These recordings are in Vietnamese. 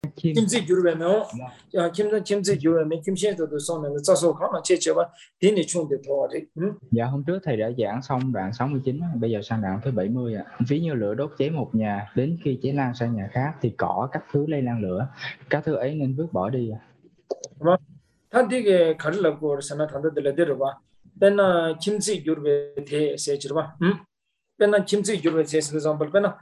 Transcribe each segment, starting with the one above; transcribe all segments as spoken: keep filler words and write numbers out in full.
Kim 김치 규르베노 dạ, 야 김도 김치 규르메 김치에도 소면 짜서 가면 제제가 되네 총대 도와리 응 dạ hôm trước thầy đã giảng xong đoạn sáu mươi chín, bây giờ sang đoạn thứ bảy mươi ạ. Ví như lửa đốt cháy một nhà, đến khi cháy lan sang nhà khác thì cỏ các thứ lây lan lửa, các thứ ấy nên vứt bỏ đi ạ. 뭐 단디게 가르라고 그러잖아 단들들 데려봐 맨나 김치 규르베 대 세지르봐 응 맨나 김치 규르베 세스 example 맨나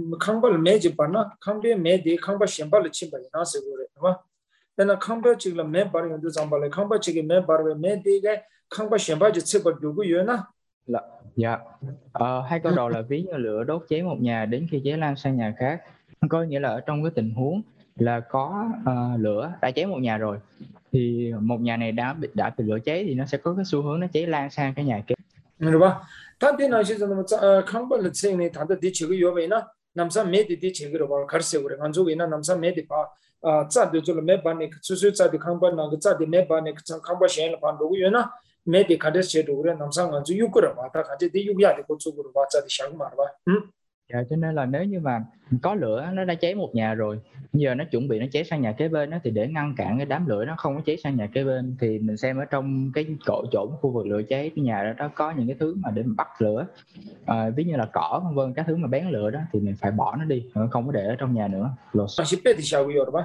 강발 매지 바나 강베 매디 강바 셴발 치바 나서 그래 봐 맨나 강바 지금 매 바르 연도 example 강바 지금 매 바르 매디게 강바 셴바지 치바 두고 요나 Là- Dạ, ờ, hai câu đầu là ví như lửa đốt cháy một nhà đến khi cháy lan sang nhà khác. Có nghĩa là ở trong cái tình huống là có ờ, lửa đã cháy một nhà rồi, thì một nhà này đã bị đã bị lửa cháy thì nó sẽ có cái xu hướng nó cháy lan sang cái nhà kế. 그러봐 단디나 시즌은 강발 생네 단도 뒤치고 요베나 남사 메디 뒤치고 봐 가르세 그래 간족이나 남사 메디 봐 아, 짜도 좀 매반에 수수 짜도 강발 나그 짜도 매반에 그 강발 셴을 반도고 요나 메디 가르세도 그래 남사 간족 육거라 봐다 가지 뒤 육이야 되고 쪽으로 봐 짜도 샹 말봐 응 Dạ, cho nên là nếu như mà có lửa nó đã cháy một nhà rồi, giờ nó chuẩn bị nó cháy sang nhà kế bên đó, thì để ngăn cản cái đám lửa nó không có cháy sang nhà kế bên thì mình xem ở trong cái chỗ chỗ khu vực lửa cháy cái nhà đó, đó có những cái thứ mà để mình bắt lửa, à, ví như là cỏ vân vân, các thứ mà bén lửa đó thì mình phải bỏ nó đi, không có để ở trong nhà nữa. 다시 빼듯이하고 열어봐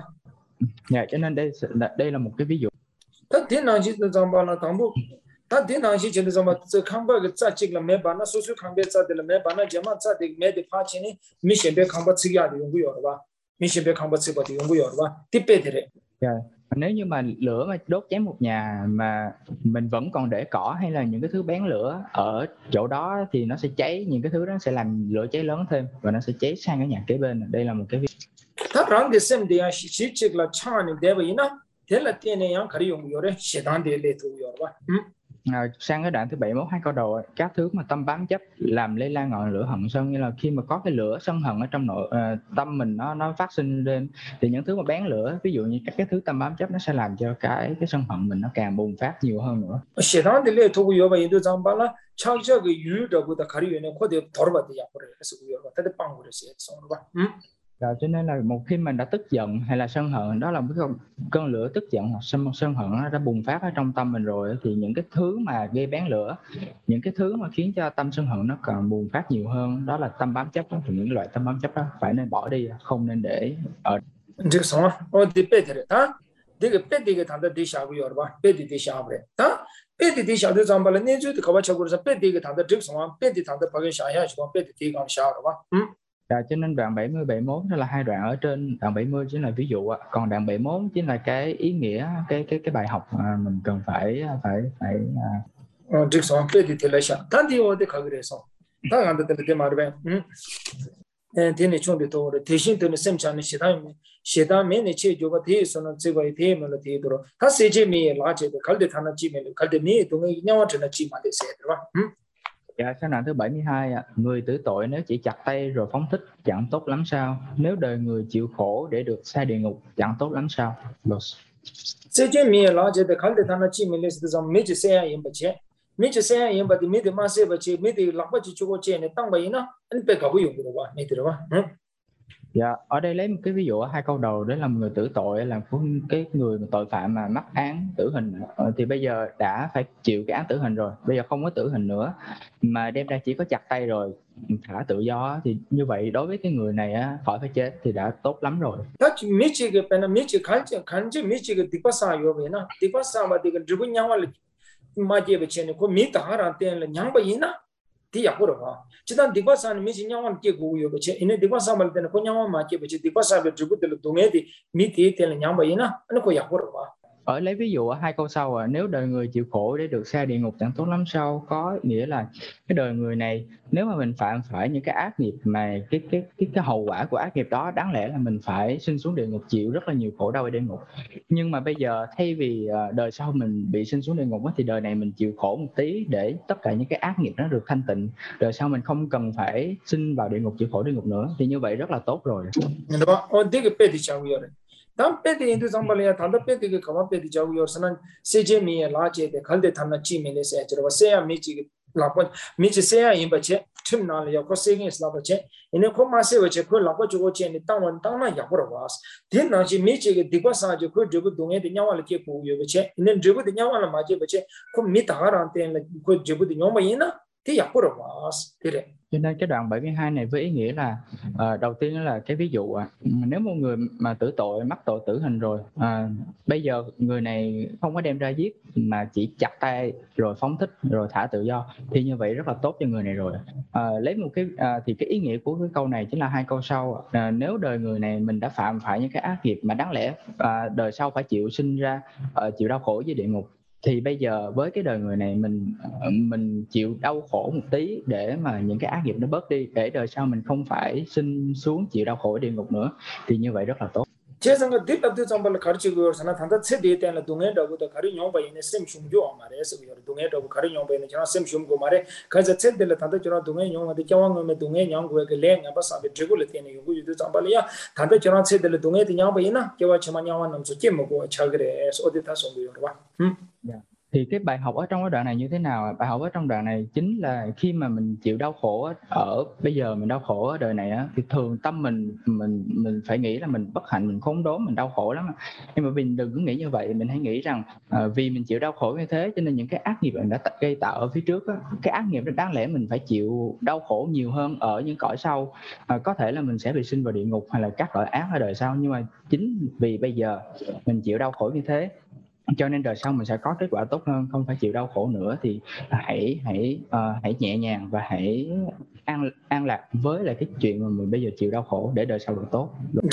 Dạ, cho nên đây đây là một cái ví dụ. 다 대난시도 잠바나 당부 다 대난시 제도 잠바 저 강바가 짜직라 매바나 소수 강베 짜들 매바나 제마 짜dik 매데 파치니 미션베 강바 치기야 연구 열어봐 미션베 강바 치바디 연구 열어봐 띠빼들에 Dạ. Nếu như mà lửa mà đốt cháy một nhà mà mình vẫn còn để cỏ hay là những cái thứ bén lửa ở chỗ đó thì nó sẽ cháy, những cái thứ đó sẽ làm lửa cháy lớn thêm và nó sẽ cháy sang cái nhà kế bên. Đây là một cái ví dụ. 다 랑데 셈데야 시직라 차니 데베이나 델라 때네양 가리 연구 열에 시단데 레토 열어봐 음 À, sang cái đoạn thứ bảy mươi mốt hai câu đầu, các thứ mà tâm bám chấp làm lây lan ngọn lửa hận sân, như là khi mà có cái lửa sân hận ở trong nội uh, tâm mình nó nó phát sinh lên thì những thứ mà bén lửa, ví dụ như các cái thứ tâm bám chấp nó sẽ làm cho cái cái sân hận mình nó càng bùng phát nhiều hơn nữa. 시단데 레토 열어봐 인도 잠발라 차저그 유르다고다 가리 연에 코데 더러바데 야고래 그래서 열어봐 다데 빵 그래서 써봐 음 Rồi, cho nên là một khi mình đã tức giận hay là sân hận, đó là một cái cơn lửa tức giận hoặc sân, sân hận nó đã bùng phát ở trong tâm mình rồi, thì những cái thứ mà gây bén lửa, những cái thứ mà khiến cho tâm sân hận nó còn bùng phát nhiều hơn, đó là tâm bám chấp đó. Thì những loại tâm bám chấp đó phải nên bỏ đi, không nên để ở. 즉성 어디 빼드렸다 되게 빼디게 단다 디샤고 열어봐 빼디 디샤브래 다 빼디 디샤도 잠발에 내주도 가바쳐고서 빼디게 단다 즉성 빼디 단다 박에 샤야 지금 빼디 디가 샤러봐 음 Rồi, cho nên đoạn bảy mươi bảy mươi mốt đó là hai đoạn ở trên. Đoạn bảy mươi chính là ví dụ, còn đoạn bảy mươi mốt chính là cái ý nghĩa, cái cái cái bài học mà mình cần phải phải phải 어 즉성 빼디 딜라샤 단디 어디 가그래서 다 간다 때 말বে 음 되네 총비도 대신 되는 셈차는 시다면 시다면에 체조가 대해서는 제거에 대면을 되도록 다 세제미에 라제도 갈대 하나 지면 갈대 미 동의 냐와트나 지만데 세더라 음 Dạ, sang đoạn thứ bảy mươi hai ạ. Người tử tội nếu chỉ chặt tay rồi phóng thích chẳng tốt lắm sao? Nếu đời người chịu khổ để được xa địa ngục chẳng tốt lắm sao? 세제미에 라제도 갈대 하나 지면 레스도 메지 세야 임바체 메지 세야 임바디 메디 마세바체 메디 락바치 주고 제네 땅바이나 안 빼가고 용으로 봐 메디로 봐 응? Dạ, ở đây lấy một cái ví dụ ở hai câu đầu, đấy là người tử tội, là cái người tội phạm mà mắc án tử hình, thì bây giờ đã phải chịu cái án tử hình rồi, bây giờ không có tử hình nữa mà đem ra chỉ có chặt tay rồi thả tự do, thì như vậy đối với cái người này á, khỏi phải chết thì đã tốt lắm rồi. 다 미치게 빼나 미치 간지 간지 미치게 디파사 요베나 디파사 마디가 드분냥을 마디에 쳔고 미타하라 때는 냥바이나 디야고로 봐 지단 디파사는 미치 냥을 깨고 요베 이네 디파사 말 때는 고냥만 마게 베치 디파사를 드부들 동에디 미티 때는 냥바이나 아니고 야고로 봐 Ở lấy ví dụ ở hai câu sau, à, nếu đời người chịu khổ để được xa địa ngục chẳng tốt lắm sao, có nghĩa là cái đời người này nếu mà mình phạm phải những cái ác nghiệp mà cái cái cái cái hậu quả của ác nghiệp đó đáng lẽ là mình phải sinh xuống địa ngục chịu rất là nhiều khổ đau ở địa ngục, nhưng mà bây giờ thay vì đời sau mình bị sinh xuống địa ngục thì đời này mình chịu khổ một tí để tất cả những cái ác nghiệp nó được thanh tịnh, đời sau mình không cần phải sinh vào địa ngục chịu khổ địa ngục nữa, thì như vậy rất là tốt rồi. 어 되게 빼디자고 열어 Tam peti into Zambalia, Tanda Peti, Kamapeti Jaguar, Seje me, Lache, the Kalde Tana Chimele, Sea Michi, Lapa, Michi Sea in Bache, Timnal, Yako saying is Labache, in a Comase, which a cool Lapacho and the town Tana Yapura was. Then now she Michi, Dibasa, you could do the Yawa Kipu, and then Jibu the Yawa Maji, could meet Harante and could Jibu the Yomayina, the Yapura was. Cho nên cái đoạn bảy mươi hai này với ý nghĩa là uh, đầu tiên là cái ví dụ à, nếu một người mà tử tội mắc tội tử hình rồi, à, bây giờ người này không có đem ra giết mà chỉ chặt tay rồi phóng thích rồi thả tự do thì như vậy rất là tốt cho người này rồi. À, lấy một cái à, thì cái ý nghĩa của cái câu này chính là hai câu sau. À, nếu đời người này mình đã phạm phải những cái ác nghiệp mà đáng lẽ à, đời sau phải chịu sinh ra à, chịu đau khổ với địa ngục, thì bây giờ với cái đời người này mình mình chịu đau khổ một tí để mà những cái ác nghiệp nó bớt đi, để đời sau mình không phải sinh xuống chịu đau khổ địa ngục nữa, thì như vậy rất là tốt. 제가 딥업도 정말 가르치고 sana 단다 세대 때는 동해라고도 가르 용바이네 셈 shum죠 말해서 그 동해라고 가르 용바이네 저나 셈 shum고 말해 가자 세대를 단다 저나 동해 용한테 경왕음에 동해 양고에 그 랭아 바사베 저걸 때는 요구도 정말이야 단다 저나 세대를 동해 양바이나 개와 저만 양wan 넘서 깨먹고 차그래 어디 다 송고요 봐. 음. Thì cái bài học ở trong cái đoạn này như thế nào? Bài học ở trong đoạn này chính là khi mà mình chịu đau khổ ở bây giờ mình đau khổ ở đời này á, thì thường tâm mình mình mình phải nghĩ là mình bất hạnh, mình khốn đốn, mình đau khổ lắm. Nhưng mà mình đừng có nghĩ như vậy, mình hãy nghĩ rằng à, vì mình chịu đau khổ như thế cho nên những cái ác nghiệp mình đã gây tạo ở phía trước á, cái ác nghiệp đó đáng lẽ mình phải chịu đau khổ nhiều hơn ở những cõi sau. À, có thể là mình sẽ bị sinh vào địa ngục hay là các cõi ác ở đời sau, nhưng mà chính vì bây giờ mình chịu đau khổ như thế cho nên đời sau mình sẽ có kết quả tốt hơn, không phải chịu đau khổ nữa. Thì hãy hãy uh, hãy nhẹ nhàng và hãy an an lạc với lại cái chuyện mà mình bây giờ chịu đau khổ để đời sau được tốt.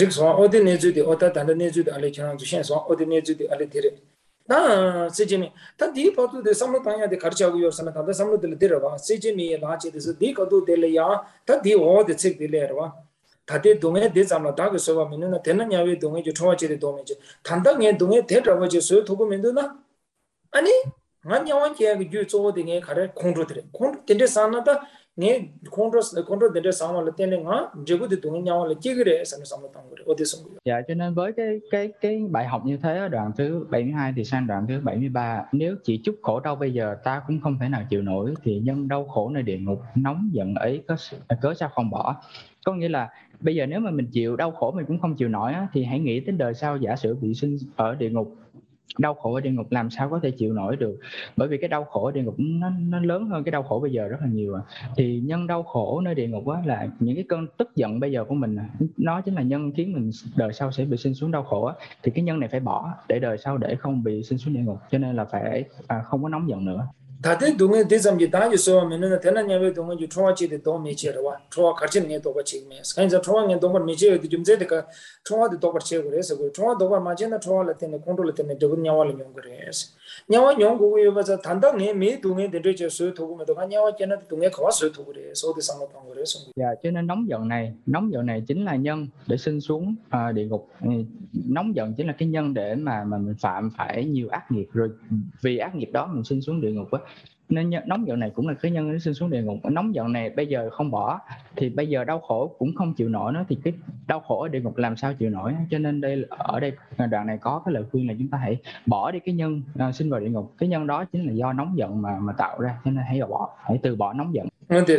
나 세제미 다 디파도 데 삼로당야데 가르치고 요서는 다들 삼로들 데려와 세제미 라체데서 디가도 데려야 다 디오데 책 데려와 다들 동에 대자마 다그 소바면은 되는 야외 동에 저 초와지데 동에지 단당에 동에 대라고지 소 도구면도나 아니 만야wan 계획 유조되게 가래 공로들이 공 근데 산나다 네 control control để sao mà tên là nếu có tụi nhau là chỉ cái sản phẩm tăng rồi, ở đây xong rồi. Dạ, cho nên với cái cái cái bài học như thế ở đoạn thứ bảy mươi hai thì sang đoạn thứ bảy mươi ba, nếu chỉ chút khổ đau bây giờ ta cũng không thể nào chịu nổi thì nhân đau khổ nơi địa ngục nóng giận ấy có cớ sao không bỏ. Có nghĩa là bây giờ nếu mà mình chịu đau khổ mình cũng không chịu nổi á, thì hãy nghĩ đến đời sau giả sử bị sinh ở địa ngục, đau khổ ở địa ngục làm sao có thể chịu nổi được, bởi vì cái đau khổ ở địa ngục nó, nó lớn hơn cái đau khổ bây giờ rất là nhiều. À. Thì nhân đau khổ nơi địa ngục á, là những cái cơn tức giận bây giờ của mình, nó chính là nhân khiến mình đời sau sẽ bị sinh xuống đau khổ á. Thì cái nhân này phải bỏ để đời sau để không bị sinh xuống địa ngục, cho nên là phải à, không có nóng giận nữa. 다들 동에 대zam지 다 있어면은 되는 야외 동에 주 초와지데 도 미치러와 초와 같이 내 도가 지금에서 그래서 초와에 도가 미치어도 좀 제대가 초와도 도가 치고 그래서 그 초와 도가 맞이나 초와를 때문에 컨트롤 때문에 저분 야와를 용 그래서 야와 용고에 와서 단당에 미 동에 대저서 도구면 도가 야와 걔는 동에 가서 도 그래서 어디 상관 그래서 dạ, cho nên nóng giận này nóng giận này chính là nhân để sinh xuống uh, địa ngục. Nóng giận chính là cái nhân để mà mà mình phạm phải nhiều ác nghiệp, rồi vì ác nghiệp đó mình sinh xuống địa ngục á. Nên nóng giận này cũng là cái nhân để sinh xuống địa ngục. Nóng giận này bây giờ không bỏ thì bây giờ đau khổ cũng không chịu nổi nó, thì cái đau khổ ở địa ngục làm sao chịu nổi. Cho nên đây ở đây đoạn này có cái lời khuyên là chúng ta hãy bỏ đi cái nhân uh, sinh vào địa ngục. Cái nhân đó chính là do nóng giận mà mà tạo ra, cho nên hãy bỏ, hãy từ bỏ nóng giận.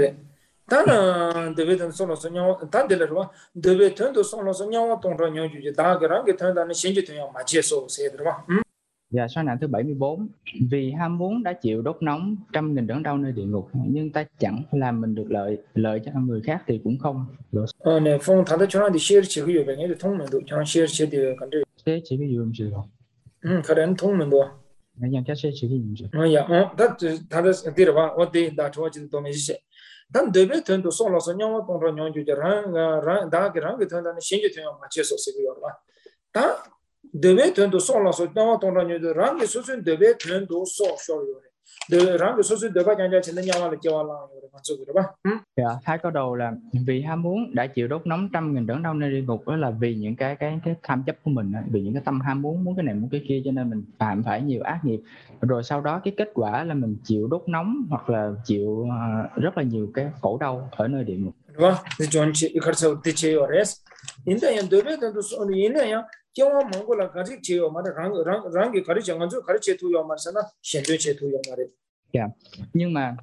다는 데베든 솔로서 nhau 다들어와 데베 턴도 솔로서 nhau 동로 nhau 주지 다 그런 게 턴다는 신지 통영 맞지서 세들어와. Dạ, sang đoạn thứ bảy mươi bốn, vì ham muốn đã chịu đốt nóng trăm nghìn đớn đau nơi địa ngục, nhưng ta chẳng làm mình được lợi, lợi cho người khác thì cũng không. Ờ nè, phong thằng đó cho nó đi share chỉ cái việc này thì thông mình được, cho nó share chỉ thì cần được. Share chỉ cái gì không chứ không? Ừ, cái đó thông mình được. Nghe nhàng share chỉ cái gì chứ? Ờ dạ, ờ, đó thằng đó đi rồi, ở đây đã cho chỉ tôi mới share. 단 데베 턴도 솔로서 nhau 동로 nhau 주지 랑 랑 다 그런 게 턴다는 신지 통영 맞지서 세고요. 다 데베 턴도 솔로서 nhau 동로 nhau 랑게 소소 데베 턴도 소쇼요. 데 랑게 소소 데바 냥자 진짜 냥을 깨와라 그래 맞죠 그래 봐. Dạ, hai câu đầu là vì ham muốn đã chịu đốt nóng trăm nghìn đớn đau nơi địa ngục, đó là vì những cái cái cái tham chấp của mình, vì những cái tâm ham muốn muốn cái này muốn cái kia cho nên mình phạm phải nhiều ác nghiệp. Rồi sau đó cái kết quả là mình chịu đốt nóng hoặc là chịu uh, rất là nhiều cái khổ đau ở nơi địa ngục. Đúng không? Thì chọn chị khởi sự thì chị ở đấy. Inda yan dobe tanto sono ina ya 경험 뭔가를 가르치지요 말에 랑 랑이 가르쳐 가지고 가르쳐 두요 말잖아 현재 제도요 말에 Dạ. Nhưng mà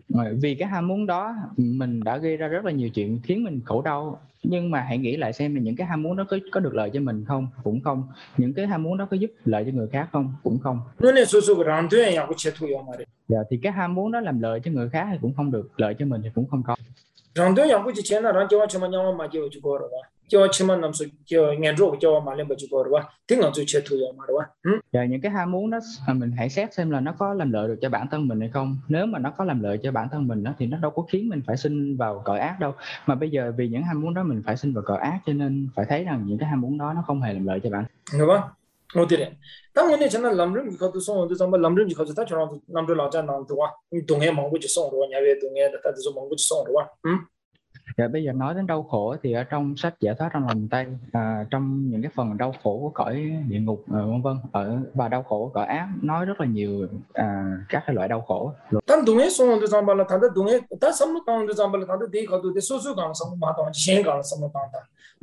vì cái ham muốn đó mình đã gây ra rất là nhiều chuyện khiến mình khổ đau, nhưng mà hãy nghĩ lại xem là những cái ham muốn đó có có được lợi cho mình không? Cũng không. Những cái ham muốn đó có giúp lợi cho người khác không? Cũng không. 눈에 소속을 안 돼야 그 제도요 말에 Dạ, thì cái ham muốn đó làm lợi cho người khác thì cũng không được, lợi cho mình thì cũng không có. 랑도 양고지 제나랑 저와 저만 양만 맞게 주고 그러와 저와 치만 남서 저 년로 저와 말렘 주고 그러와 등은 저 제도요 말와 응 Dạ, những cái ham muốn đó mình hãy xét xem là nó có làm lợi được cho bản thân mình hay không. Nếu mà nó có làm lợi cho bản thân mình đó, thì nó đâu có khiến mình phải sinh vào cõi ác đâu. Mà bây giờ vì những ham muốn đó mình phải sinh vào cõi ác, cho nên phải thấy rằng những cái ham muốn đó nó không hề làm lợi cho bạn. đúng không? 어디래? 당연히 저는 남름 가도 송도 정말 남름 가도 다 저런 남들 나자 나도 와. 동해 먹고 송도 야외 동해 다도 좀 먹고 송도 와. 응? Rồi bây giờ nói đến đau khổ thì ở trong sách Giải thoát trong lòng Tây, à, trong những cái phần đau khổ của cõi địa ngục uh, vân vân ở và đau khổ của cõi ác nói rất là nhiều à, các cái loại đau khổ. 단 동해 송도 정말 다들 동해 다 섬도 강도 정말 다들 대 가도 대 소소 강 섬도 마도 신 강 섬도 강다.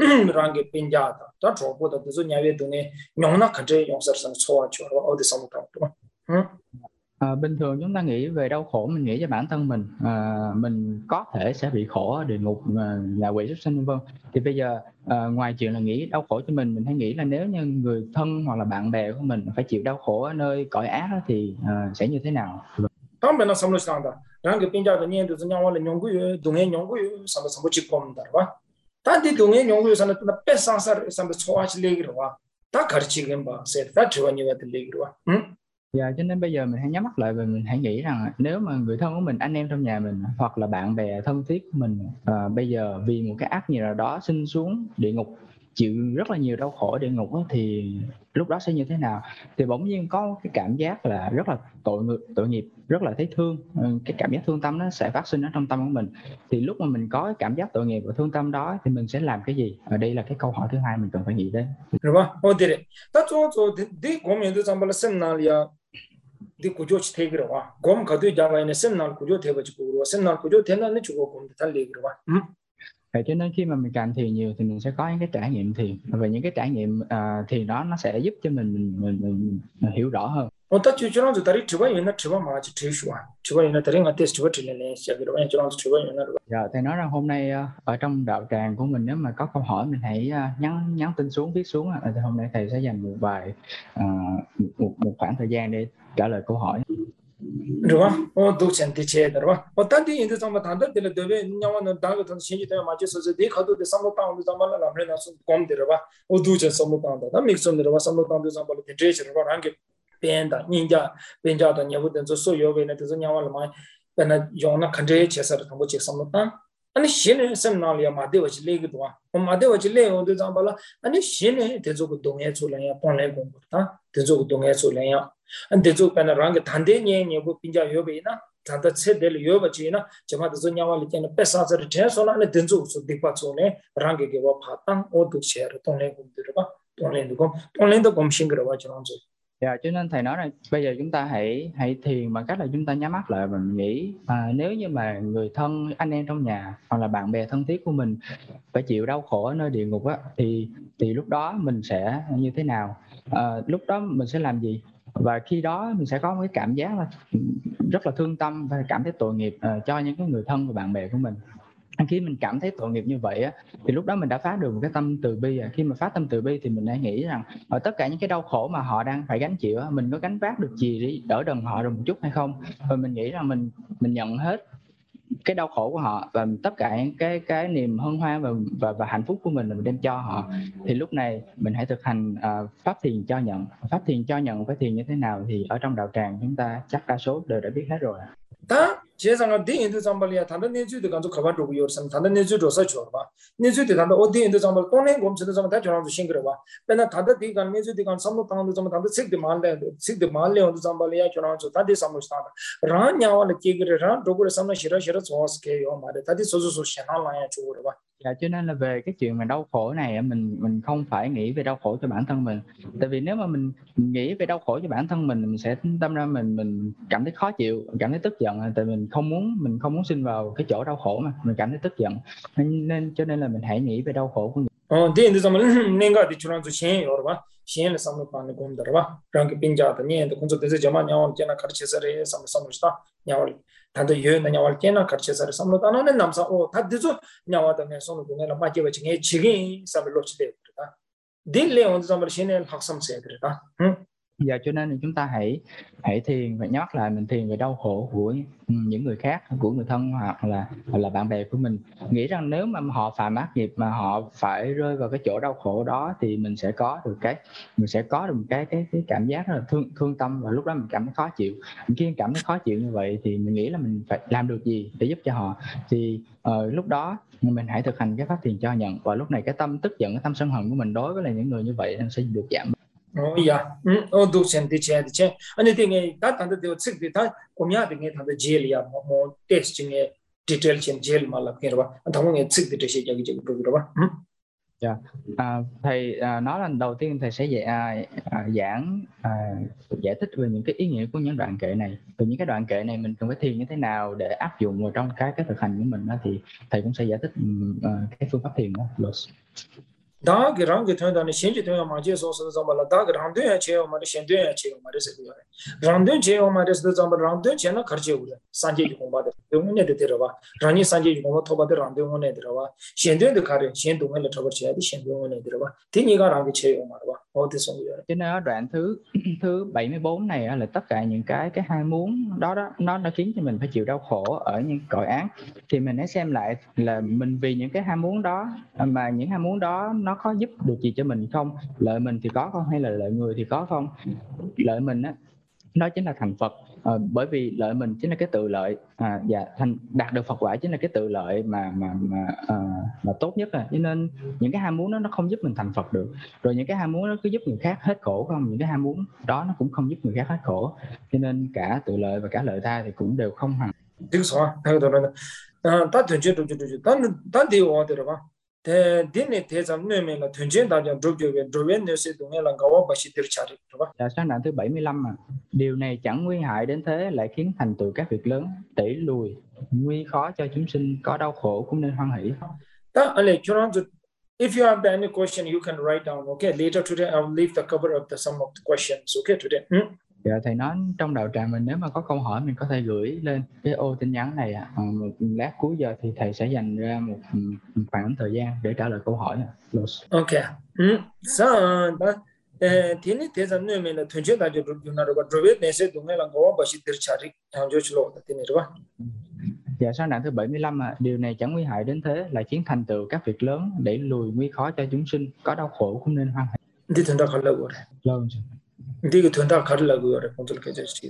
랑게 빈자다. 다 저보다 저 야외 동해 용나 가제 용서선 소화죠. 어디 섬도 강도. 응? À, bình thường chúng ta nghĩ về đau khổ, mình nghĩ cho bản thân mình, à, mình có thể sẽ bị khổ ở địa ngục, ngạ quỷ súc sanh vân vân. Thì bây giờ à, ngoài chuyện là nghĩ đau khổ cho mình, mình hãy nghĩ là nếu như người thân hoặc là bạn bè của mình phải chịu đau khổ ở nơi cõi ác đó, thì à, sẽ như thế nào? 다음에는 섬로 상다. 랑게 빈자도 년도 전화와는 연구 동해 연구 섬도 섬도 찍고입니다. 봐. 단디 동해 연구에서는 또 뺏상사 섬도 소화실 얘기로 와. 다 가르치긴 봐. 다 좋아하니까 들 얘기로 와. 응? Dạ, cho nên bây giờ mình hãy nhắm mắt lại và mình hãy nghĩ rằng nếu mà người thân của mình, anh em trong nhà mình hoặc là bạn bè thân thiết của mình à, bây giờ vì một cái ác gì nào đó sinh xuống địa ngục, chịu rất là nhiều đau khổ địa ngục đó, thì lúc đó sẽ như thế nào? Thì bỗng nhiên có cái cảm giác là rất là tội nghiệp, tội nghiệp rất là thấy thương, cái cảm giác thương tâm nó sẽ phát sinh ở trong tâm của mình. Thì lúc mà mình có cái cảm giác tội nghiệp và thương tâm đó thì mình sẽ làm cái gì? Ở đây là cái câu hỏi thứ hai mình cần phải nghĩ đến. Rồi ba, 어디래? 다 저저 네 고민도 잠발 세미나리아 네 구조치 되기로 와. 곰 가도 자가에는 세미나 구조 되버지고 세미나 구조 되는 주고 곰 달리기로 와. 응? Vậy cho nên khi mà mình càng thiền nhiều thì mình sẽ có những cái trải nghiệm thiền, và những cái trải nghiệm uh, thiền đó nó sẽ giúp cho mình mình, mình, mình, mình hiểu rõ hơn. 어떤 주저는 저 다리 주가 있나 주가 맞지 주시와. 주가 있나 다리 같은 주가 틀리네. 시작으로 그냥 저런 주가 있나. Dạ, thầy nói rằng hôm nay uh, ở trong đạo tràng của mình nếu mà có câu hỏi mình hãy uh, nhắn nhắn tin xuống, viết xuống. Uh, thì hôm nay thầy sẽ dành một vài uh, một, một khoảng thời gian để trả lời câu hỏi. rồi 어 도천티 체더라 어떤 데 인도 좀 단다 될 때에 냐와는 다가 던 신지 때 맞춰서 데 가도 데 삼로 땅도 잠발라 라면나 좀 곰들어 봐 어두저 삼로 땅다 나 믹스들어 봐 삼로 땅도 잠발라 데트레처럼 한게 벤다 닌자 벤자도 녀부든 저 소요베네 저 냐와를 많이 배나 용나 컨트레 체서를 통고 책 삼로 땅 아니 신의 셈나리아 마데워지 레기도 와 마데워지 레오도 잠발라 아니 신의 대조고 동에 졸라야 본래 공부다 대조고 동에 졸라야 안데조 페나랑 단데니 녀고 빈자 요베나 단다 체델 요바지나 저마도 저냐와리 때는 뺏사서 제소나네 덴조서 딕바초네 랑게게 와 파탄 오도 셰르 동네 공들어봐 동네도 공 동네도 공싱그러 와 저런저. Dạ, cho nên thầy nói là bây giờ chúng ta hãy hãy thiền bằng cách là chúng ta nhắm mắt lại và mình nghĩ à, nếu như mà người thân, anh em trong nhà hoặc là bạn bè thân thiết của mình phải chịu đau khổ ở nơi địa ngục á, thì thì lúc đó mình sẽ như thế nào? À, lúc đó mình sẽ làm gì? Và khi đó mình sẽ có một cái cảm giác là rất là thương tâm và cảm thấy tội nghiệp uh, cho những cái người thân và bạn bè của mình. Khi mình cảm thấy tội nghiệp như vậy á, thì lúc đó mình đã phát được một cái tâm từ bi. À. Khi mà phát tâm từ bi thì mình đã nghĩ rằng ở tất cả những cái đau khổ mà họ đang phải gánh chịu á, mình có gánh vác được gì để đỡ đần họ được một chút hay không? Và mình nghĩ rằng mình mình nhận hết cái đau khổ của họ và tất cả những cái cái niềm hân hoan và và và hạnh phúc của mình là mình đem cho họ. Thì lúc này mình hãy thực hành uh, pháp thiền cho nhận. Pháp thiền cho nhận phải thiền như thế nào thì ở trong đạo tràng chúng ta chắc đa số đều đã biết hết rồi. 다 제상아 디 인도 잠발이야 단다 내주도 간도 가봐주고 요선 단다 내주도서 줘 봐. 내주도 단다 어디 인도 잠발 또네 곰치도 잠 다 저랑도 싱그러 봐. 배나 단다 디간 내주도 간 삼로 땅도 잠 단다 식데 말래 식데 말래 온도 잠발이야 저랑도 다디 삼로스탄다. 라냐와는 끼그르라 도구를 삼나 싫어 싫어 좋았게 요 말에 다디 소소소 샤나라야 주고 봐. Dạ, cho nên là về cái chuyện mà đau khổ này mình mình không phải nghĩ về đau khổ cho bản thân mình. Tại vì nếu mà mình nghĩ về đau khổ cho bản thân mình mình sẽ tâm ra mình mình cảm thấy khó chịu, cảm thấy tức giận. Tại mình không muốn mình không muốn sinh vào cái chỗ đau khổ mà mình cảm thấy tức giận. Nên cho nên là mình hãy nghĩ về đau khổ của người. 어 데인데 zaman nenga di churan zu shen yor ba shen le sam pa ne gom dar ba rang ke pinja da ne de kunzo de jama nyawal kena karche sare sam sam sta nyawal ta de ye na nyawal kena karche sare sam da na ne namsa o ta de zo nyawa da ne so no ne la ma je ba chi nge chi gi sam lo chi de da din le on zaman shen ne hak sam se de da Giờ cho nên là chúng ta hãy hãy thiền và nhắc lại mình thiền về đau khổ của những người khác, của người thân hoặc là hoặc là bạn bè của mình, nghĩ rằng nếu mà họ phạm ác nghiệp mà họ phải rơi vào cái chỗ đau khổ đó thì mình sẽ có được cái mình sẽ có được một cái cái cái cảm giác rất là thương thương tâm, và lúc đó mình cảm thấy khó chịu. Khi cảm thấy khó chịu như vậy thì mình nghĩ là mình phải làm được gì để giúp cho họ, thì uh, lúc đó mình hãy thực hành cái pháp thiền cho nhận, và lúc này cái tâm tức giận, cái tâm sân hận của mình đối với là những người như vậy sẽ được giảm. 어, 야, 음, 어, 독sen 디체 디체. 아니 되게 다 단도 되어 측디 다 고미야 되게 단도 제일이야. 뭐 테스팅에 디테일 chen 제일 말라 그래 봐. 당공에 측디 되시 저기 저기 그러 봐. 음. Dạ. À, thầy à, nói là đầu tiên thầy sẽ dạy, à, à, giảng à, giải thích về những cái ý nghĩa của những đoạn kệ này, từ những cái đoạn kệ này mình cần phải thiền như thế nào để áp dụng vào trong cái cái thực hành của mình đó, thì thầy cũng sẽ giải thích uh, cái phương pháp thiền đó. 다 그랑게 통하는 신지 통하 마제 소소 잠발라 다 그랑도야 제어 마르 신도야 제어 마르스 그요 랑도 제어 마르스 잠발 랑도 제나 거제 우려 산제 공바데 용문에 되더라 라니 산제 공바 토바데 랑도 용문에 들어와 신도도 가래 신도문에 터버쳐야 돼 신도문에 들어와 티니가 랑게 제어 마르 봐 어디서 그요. Cho nên ở đoạn thứ thứ bảy mươi bốn này là tất cả những cái cái ham muốn đó đó nó nó khiến cho mình phải chịu đau khổ ở những cõi ác, thì mình hãy xem lại là mình vì những cái ham muốn đó mà những ham muốn đó nó có giúp được gì cho mình không, lợi mình thì có không hay là lợi người thì có không. Lợi mình á đó chính là thành Phật, à, bởi vì lợi mình chính là cái tự lợi, à, và thành đạt được Phật quả chính là cái tự lợi mà mà mà à, mà tốt nhất à. Cho nên những cái ham muốn đó nó không giúp mình thành Phật được, rồi những cái ham muốn nó cứ giúp người khác hết khổ không, những cái ham muốn đó nó cũng không giúp người khác hết khổ, cho nên cả tự lợi và cả lợi tha thì cũng đều không hằng. 되게 좋아. 하거든요. 아, 다 던져도 저도 단 단디오 어디로 대 디네 대잠내면là 던진 다전 조교에 조변에서 동에랑 가와 바시 들차리 봐. Là sáng đoạn thứ bảy mươi lăm mà điều này chẳng nguy hại đến thế lại khiến thành tựu các việc lớn, đẩy lùi nguy khó cho chúng sinh, có đau khổ cũng nên hoan hỷ. 다 알레 교란 if you have any question you can write down. Okay, later today I will leave the cover of the some of the questions. Okay today. Hmm? Dạ, thầy nói trong đạo tràng mình nếu mà có câu hỏi mình có thể gửi lên cái ô tin nhắn này ạ. À. Một lát cuối giờ thì thầy sẽ dành ra một, một khoảng thời gian để trả lời câu hỏi. Ok. Ừ. Sao 에 티니 대산내면은 던져다죠 루나로 드로베 내세 동네랑 고와 바시 들차리 장조치로 티니로 봐. Dạ, sáng đoạn thứ bảy mươi lăm à, điều này chẳng nguy hại đến thế lại khiến thành tựu các việc lớn, đẩy lùi nguy khó cho chúng sinh, có đau khổ cũng nên hoan hỷ. Đi thunda khalago rồi. Lâu. Đi cái thunda khalago rồi, không cho cái gì.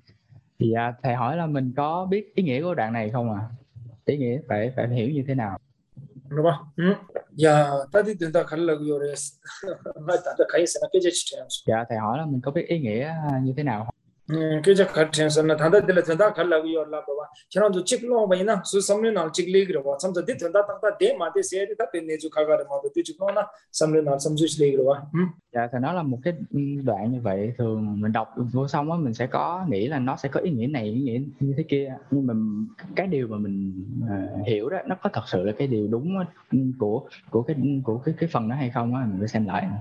Dạ, thầy hỏi là mình có biết ý nghĩa của đoạn này không à? Ý nghĩa phải phải hiểu như thế nào? Đúng không? Ừ. Dạ, ta đi thunda khalago rồi. Nói ta cái gì cái gì. Dạ, thầy hỏi là mình có biết ý nghĩa như thế nào không? 그저 같은서는 단다들 단다 갈라고 열라 봐봐. 저런도 찍로 봐이나 수섬을 찍리 그러고 참저 뒤던다 땅다 대마대 세리다 베네주 가가를 마도 뒤죽로나 섬을 날 섬주시리 그러고. Dạ, thầy nói là một cái đoạn như vậy thường mình đọc vô xong á mình sẽ có nghĩ là nó sẽ có ý nghĩa này, ý nghĩa như thế kia, nhưng mà cái điều mà mình uh, hiểu đó nó có thật sự là cái điều đúng của của cái của cái cái phần đó hay không á, mình phải xem lại.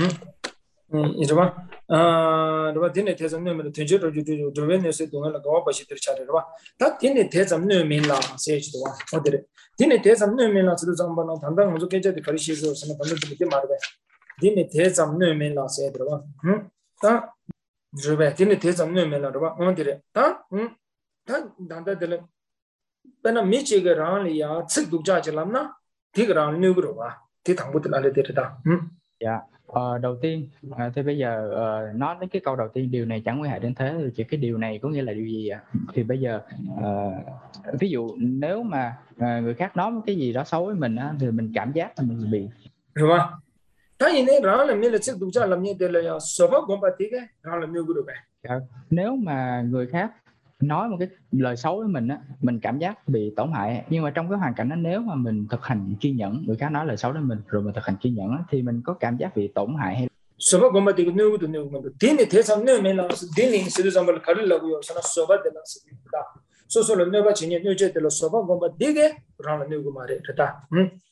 음, 이제 봐. 아, 너 뒤에 대zam내면 된저로 주주 조변에서 동안을 가와 버시들 차례로 봐. 다 뒤에 대zam내면라 세지도 와. 어디래? 뒤에 대zam내면라 저도 잠바나 단단 먼저 깨져도 가르치고 저는 방금 그때 말해. 뒤에 대zam내면라 세들어 봐. 응? 다 조변 뒤에 대zam내면라 봐. 어디래? 다? 응? 다 단다들 bên mỹ chỉ cái rằng là sức đủ cha chỉ lắm na thì cái rằng nêu cái đó thì thằng bút là để đó. Dạ. Ờ, đầu tiên à, thì bây giờ uh, nói đến cái câu đầu tiên điều này chẳng nguy hại đến thế thì chỉ cái điều này có nghĩa là điều gì ạ? Thì bây giờ uh, ví dụ nếu mà uh, người khác nói cái gì đó xấu với mình á, thì mình cảm giác là mình bị rồi mà tại vì rằng là mình là sức đủ cha làm như thế là số phận của bạn thì cái rằng là nêu cái đó dạ. Nếu mà người khác nói một cái lời xấu với mình á, mình cảm giác bị tổn hại, nhưng mà trong cái hoàn cảnh đó nếu mà mình thực hành kiên nhẫn, người khác nói lời xấu đến mình rồi mình thực hành kiên nhẫn á, thì mình có cảm giác bị tổn hại hay soba gomba de nu du nu gomba dini te sam ne me la dini sidu zambal kar la yo sana soba de la sida so so lo ne ba chinye nu je de lo soba gomba de ge ran la nu gomba re ta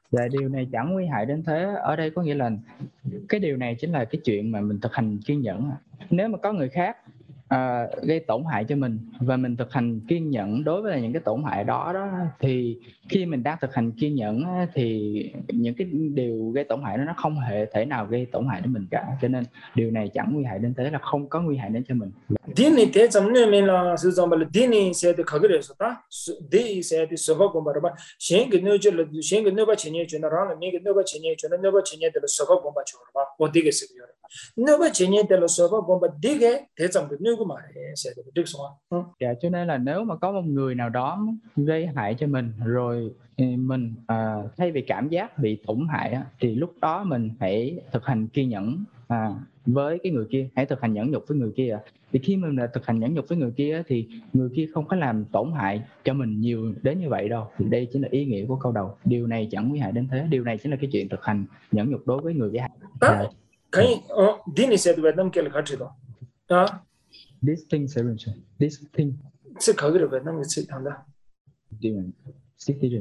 Và điều này chẳng nguy hại đến thế. Ở đây có nghĩa là cái điều này chính là cái chuyện mà mình thực hành kiên nhẫn. Nếu mà có người khác à, gây tổn hại cho mình và mình thực hành kiên nhẫn đối với những cái tổn hại đó đó, thì khi mình đang thực hành kiên nhẫn thì những cái điều gây tổn hại đó nó không hề thể nào gây tổn hại đến mình cả. Cho nên điều này chẳng nguy hại đến thế, là không có nguy hại đến cho mình. Dini te zamne mena su zambal dini se de khagre so ta de se de soba gomba ba shen ge no je le shen ge no ba chenye chuna ra me ge no ba chenye chuna no ba chenye de soba gomba chor ba o de ge se yo no ba chenye de soba gomba de ge te zam de no go ma se de de so. Dạ, cho nên là nếu mà có một người nào đó gây hại cho mình rồi mình à, thay vì cảm giác bị tổn hại á, thì lúc đó mình hãy thực hành kiên nhẫn à, với cái người kia, hãy thực hành nhẫn nhục với người kia. Thì khi mình là thực hành nhẫn nhục với người kia thì người kia không có làm tổn hại cho mình nhiều đến như vậy đâu. Thì đây chính là ý nghĩa của câu đầu, điều này chẳng nguy hại đến thế. Điều này chính là cái chuyện thực hành nhẫn nhục đối với người gây hại. À, cái dini se de Việt Nam kel khát rồi đó. This thing sẽ rồi. This thing sẽ khagre Việt Nam sẽ thằng đó. Điều citizen.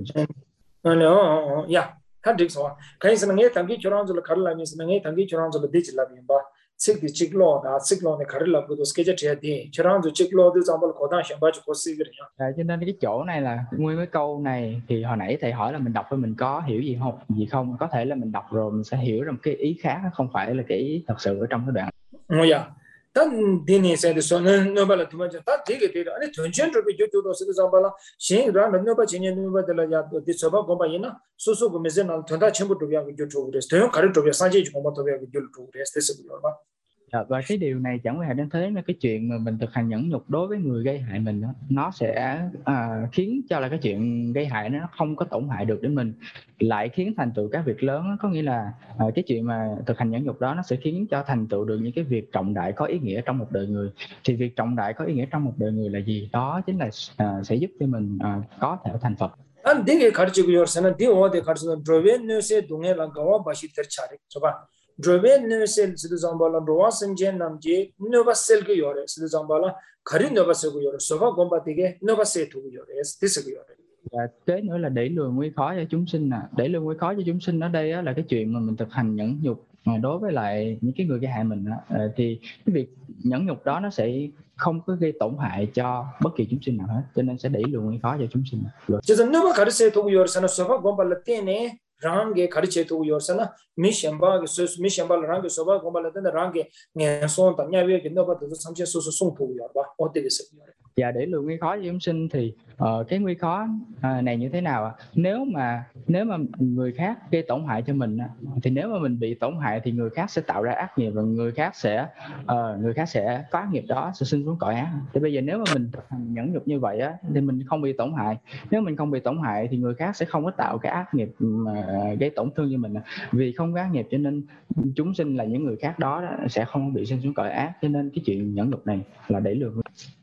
Ờ no, yeah. Khát được rồi. Cái sự nghe thằng kia chọn rồi khát lại, sự nghe thằng kia chọn rồi đi chila biên ba. Sik di chiklo da siklo ne khát lại cái đó cái gì thì chọn rồi chiklo thì example có đang xem bao nhiêu có gì vậy. À, cho nên cái chỗ này là nguyên cái câu này thì hồi nãy thầy hỏi là mình đọc với mình có hiểu gì không gì không, có thể là mình đọc rồi mình sẽ hiểu ra một cái ý khác, không phải là cái ý thật sự ở trong cái đoạn. Oh yeah. Tan dini se de so no bala tu ma ta de ge de ani tunchen ro bi jo to se de bala shin ra no ba chenye no ba de la ya de so ba gomba yina so so go mezen al thanda chembu to ya ge jo to res de kare to ya sanje jo gomba to ya ge jo to res de se bu ba. À, và cái điều này chẳng nguy hại đến thế, là cái chuyện mà mình thực hành nhẫn nhục đối với người gây hại mình đó, nó sẽ à, khiến cho là cái chuyện gây hại nó không có tổn hại được đến mình, lại khiến thành tựu các việc lớn. Có nghĩa là à, cái chuyện mà thực hành nhẫn nhục đó nó sẽ khiến cho thành tựu được những cái việc trọng đại có ý nghĩa trong một đời người. Thì việc trọng đại có ý nghĩa trong một đời người là gì? Đó chính là à, sẽ giúp cho mình à, có thể thành Phật. An de ge khar chi go yor sana de o de khar sana droven no se dunge la gawa ba shi ter chare so ba droven no se se de zambala roa sanjen nam je no ba sel ge yor se de zambala khari no ba se go yor so ba gomba de ge no ba se tu go yor es this go yor. Và kế nữa là đẩy lùi nguy khó cho chúng sinh. À. Đẩy lùi nguy khó cho chúng sinh ở đây á, là cái chuyện mà mình thực hành nhẫn nhục đối với lại những cái người gây hại mình á. À, thì cái việc nhẫn nhục đó nó sẽ không có gây tổn hại cho bất kỳ chúng sinh nào hết, cho nên sẽ đẩy lùi nguy khó cho chúng sinh. Chứ no ba khari se tu go yor sana so ba gomba la te ne rang ge khari che tu go yor sana mi shamba ge so mi shamba la rang ge so ba gomba la te rang ge nge son ta nya we ge no ba de sam che so so song tu go yor ba o de ge se yor. Và để lùi nguy khó cho chúng sinh thì uh, cái nguy khó uh, này như thế nào ạ? À? Nếu mà nếu mà người khác gây tổn hại cho mình thì nếu mà mình bị tổn hại thì người khác sẽ tạo ra ác nghiệp và người khác sẽ uh, người khác sẽ có ác nghiệp đó, sẽ sinh xuống cõi ác. Thì bây giờ nếu mà mình thực hành nhẫn nhục như vậy á, thì mình không bị tổn hại. Nếu mình không bị tổn hại thì người khác sẽ không có tạo cái ác nghiệp mà gây tổn thương cho mình. Vì không có ác nghiệp cho nên chúng sinh là những người khác đó, đó sẽ không bị sinh xuống cõi ác. Cho nên cái chuyện nhẫn nhục này là đẩy lùi.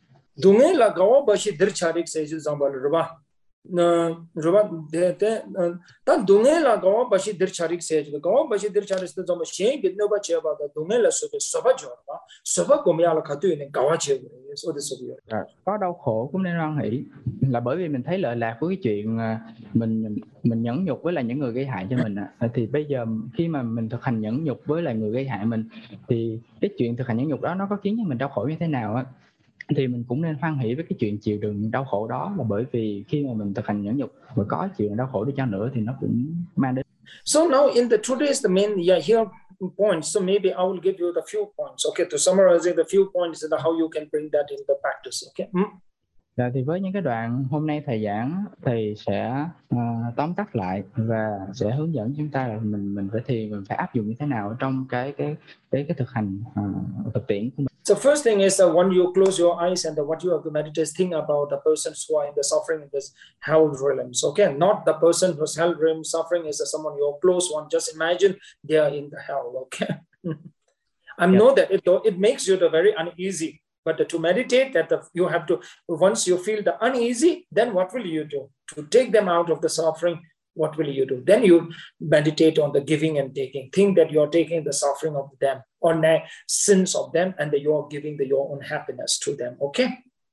Dunge la gawa ba shi der charik se ju zambal roba na roba de de ta dunge la gawa ba shi der charik se ju gawa ba shi der charik se zambal shen ge no ba che ba da dunge la so so ba jo ba so ba gom ya la khatu ne gawa che so de so yo. Có đau khổ cũng nên hoan hỷ, là bởi vì mình thấy lợi lạc của cái chuyện mình mình nhẫn nhục với lại những người gây hại cho mình. Thì bây giờ khi mà mình thực hành nhẫn nhục với lại người gây hại mình thì cái chuyện thực hành nhẫn nhục đó nó có khiến cho mình đau khổ như thế nào á, thì mình cũng nên hoan hỷ với cái chuyện chịu đựng đau khổ đó, là bởi vì khi mà mình thực hành nhẫn nhục và có chịu đau khổ đi chăng nữa thì nó cũng mang đến. So now in the today's the main yeah here points, so maybe I will give you the few points, okay, to summarize the few points and how you can bring that into practice, okay. Mm. Dạ, thì với những cái đoạn hôm nay thầy giảng, thầy sẽ uh, tóm tắt lại và sẽ hướng dẫn chúng ta là mình mình phải thiền, mình phải áp dụng như thế nào trong cái cái cái cái thực hành uh, thực tiễn của mình. So first thing is that when you close your eyes and what you have to meditate, think about the persons who are in the suffering in this hell realms, okay, not the person whose hell realm suffering is someone your close one. Just imagine they are in the hell, okay. I yeah. know that it it makes you the very uneasy. But to meditate, that the, you have to, once you feel the uneasy, then what will you do? To take them out of the suffering, what will you do? Then you meditate on the giving and taking. Think that you are taking the suffering of them or the sins of them and that you are giving the, your own happiness to them, okay?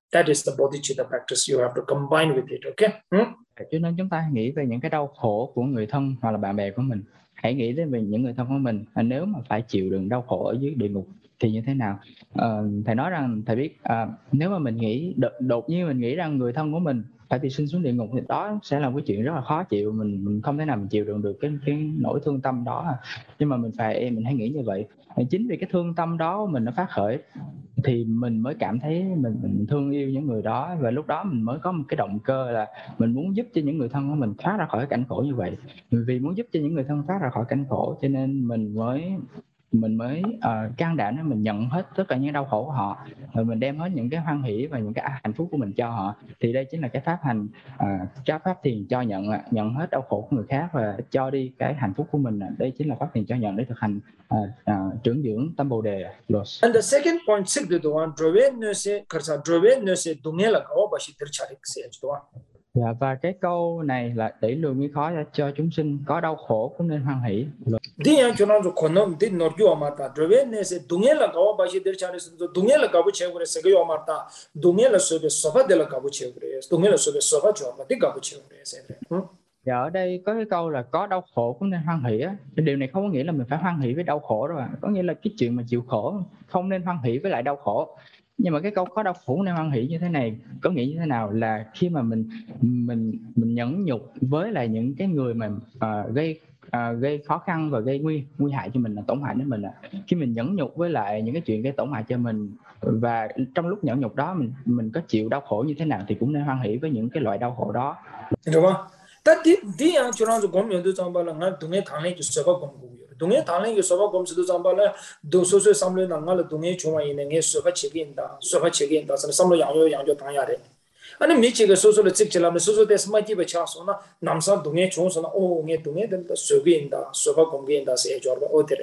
That is the bodhicitta practice you have to combine with it, okay? Hmm? Cho nên chúng ta nghĩ về những cái đau khổ của người thân hoặc là bạn bè của mình. Hãy nghĩ đến về những người thân của mình. À, nếu mà phải chịu đựng đau khổ ở dưới địa ngục thì như thế nào? À, thầy nói rằng thầy biết à, nếu mà mình nghĩ đột, đột nhiên mình nghĩ rằng người thân của mình phải bị sinh xuống địa ngục thì đó sẽ là một cái chuyện rất là khó chịu. Mình mình không thể nào mình chịu đựng được cái cái nỗi thương tâm đó. Nhưng mà mình phải mình hãy nghĩ như vậy. Chính vì cái thương tâm đó mình nó phát khởi thì mình mới cảm thấy mình, mình thương yêu những người đó, và lúc đó mình mới có một cái động cơ là mình muốn giúp cho những người thân của mình thoát ra khỏi cảnh khổ như vậy. Vì muốn giúp cho những người thân thoát ra khỏi cảnh khổ cho nên mình mới mình mới uh, can đảm để mình nhận hết tất cả những đau khổ của họ, rồi mình đem hết những cái hoan hỷ và những cái hạnh phúc của mình cho họ. Thì đây chính là cái pháp hành uh, cái pháp thiền cho nhận, nhận hết đau khổ của người khác và cho đi cái hạnh phúc của mình. Đây chính là pháp thiền cho nhận để thực hành uh, uh, trưởng dưỡng tâm bồ đề. And the second point, six the one drove no se karsa drove no se dungela kawa bashi tirchari se jwa. Dạ, và cái câu này là đẩy lùi nguy khó cho chúng sinh, có đau khổ cũng nên hoan hỷ. Đi yang cho nó konom đi norju amata drove no se dungela kawa bashi tirchari se dungela kabu chegure se gyo amata dungela sobe sofa de la kabu chegure dungela sobe sofa chwa de kabu chegure se. Dạ, ở đây có cái câu là có đau khổ cũng nên hoan hỷ á. Điều này không có nghĩa là mình phải hoan hỷ với đau khổ đâu ạ. À. Có nghĩa là cái chuyện mà chịu khổ không nên hoan hỷ với lại đau khổ. Nhưng mà cái câu có đau khổ nên hoan hỷ như thế này có nghĩa như thế nào, là khi mà mình mình mình nhẫn nhục với lại những cái người mà uh, gây uh, gây khó khăn và gây nguy nguy hại cho mình, là tổn hại đến mình. À. Khi mình nhẫn nhục với lại những cái chuyện gây tổn hại cho mình, và trong lúc nhẫn nhục đó mình mình có chịu đau khổ như thế nào thì cũng nên hoan hỷ với những cái loại đau khổ đó. Được không? Ta đi đi yang cho nó gom nhận được trong bao là ngal dunge thang lên cho saba gom gom rồi dunge thang lên cho saba gom sự trong bao là do số số samle na ngal dunge chuma ine nghe saba check-in da saba check-in da san samlo yang yo yang yo thang ya re ani mi che ga số số le check chela me số số des mai ti ba cha so na nam sa dunge chung so na o nghe dunge den da saba-in da saba gom gen da se jor ba o tere.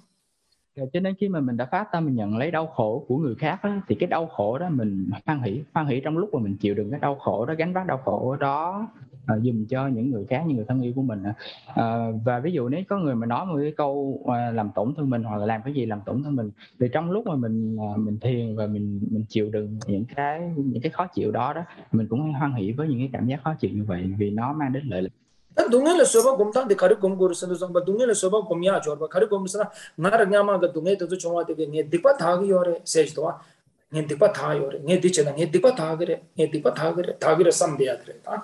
Cho nên khi mà mình đã phát tâm mình nhận lấy đau khổ của người khác đó, thì cái đau khổ đó mình hoan hỷ hoan hỷ trong lúc mà mình chịu đựng cái đau khổ đó, gánh vác đau khổ đó à, dùm cho những người khác, những người thân yêu của mình. À, và ví dụ nếu có người mà nói một cái câu à, làm tổn thương mình hoặc là làm cái gì làm tổn thương mình, thì trong lúc mà mình à, mình thiền và mình mình chịu đựng những cái những cái khó chịu đó đó, mình cũng hoan hỷ với những cái cảm giác khó chịu như vậy, vì nó mang đến lợi ích. Dunge le soba gomtan de kare gom gor san so ba dunge le soba gom ya jor ba kare gom sana nar nyama ga dunge to choma te nge dikpa tha gi yore se to nge dikpa tha yore nge di chena nge dikpa tha gre nge dikpa tha gre tha gre sam de atre ta.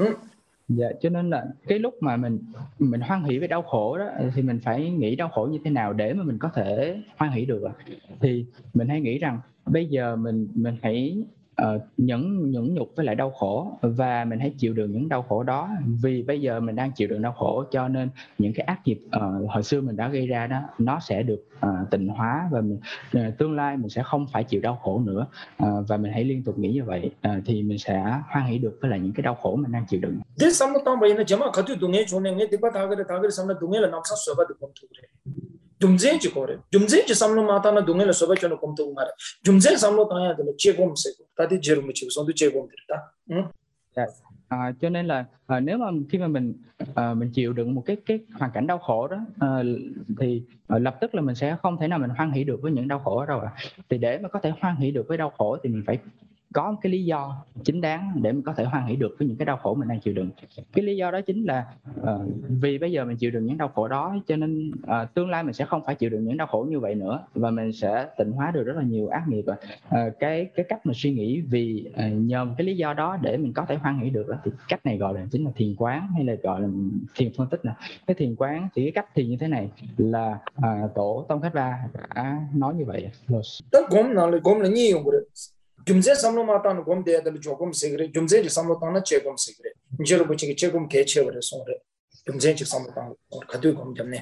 Dạ, cho nên là cái lúc mà mình mình hoan hỷ với đau khổ đó thì mình phải nghĩ đau khổ như thế nào để mà mình có thể hoan hỷ được. Thì mình hãy nghĩ rằng bây giờ mình mình hãy Uh, nhẫn nhẫn nhục với lại đau khổ, và mình hãy chịu đựng những đau khổ đó, vì bây giờ mình đang chịu đựng đau khổ cho nên những cái ác nghiệp uh, hồi xưa mình đã gây ra đó nó sẽ được uh, tịnh hóa, và mình, uh, tương lai mình sẽ không phải chịu đau khổ nữa. Uh, và mình hãy liên tục nghĩ như vậy uh, thì mình sẽ hoan hỷ được với lại những cái đau khổ mình đang chịu đựng. This samlo tam bayina jama khatu dunge chone nge dikpa tha gre tha gre samla dunge la namsa soba de kom tu gre jumje chi kore jumje chi samlo mata na dunge la soba chone kom tu mare jumje samlo ta ya de che gom se ta di jerum chi so du che gom ta. Yeah. À, cho nên là à, nếu mà khi mà mình à, mình chịu đựng một cái cái hoàn cảnh đau khổ đó à, thì à, lập tức là mình sẽ không thể nào mình hoan hỷ được với những đau khổ đó đâu ạ. À. Thì để mà có thể hoan hỷ được với đau khổ thì mình phải có một cái lý do chính đáng để mình có thể hoan hỷ được với những cái đau khổ mình đang chịu đựng. Cái lý do đó chính là uh, vì bây giờ mình chịu đựng những đau khổ đó cho nên uh, tương lai mình sẽ không phải chịu đựng những đau khổ như vậy nữa, và mình sẽ tịnh hóa được rất là nhiều ác nghiệp. Uh, cái cái cách mình suy nghĩ vì uh, nhờ cái lý do đó để mình có thể hoan hỷ được đó, thì cách này gọi là chính là thiền quán, hay là gọi là thiền phân tích nè. Cái thiền quán thì cái cách thiền như thế này là uh, tổ Tông Khách Va đã nói như vậy. Tất gom nào là gom là nhiều rồi. Jumze samlo mata no gom de dal jogom segre jumze ji samlo ta na che gom segre njero bu chi che gom ke che vare so re jumze ji samlo ta khatu gom jamne.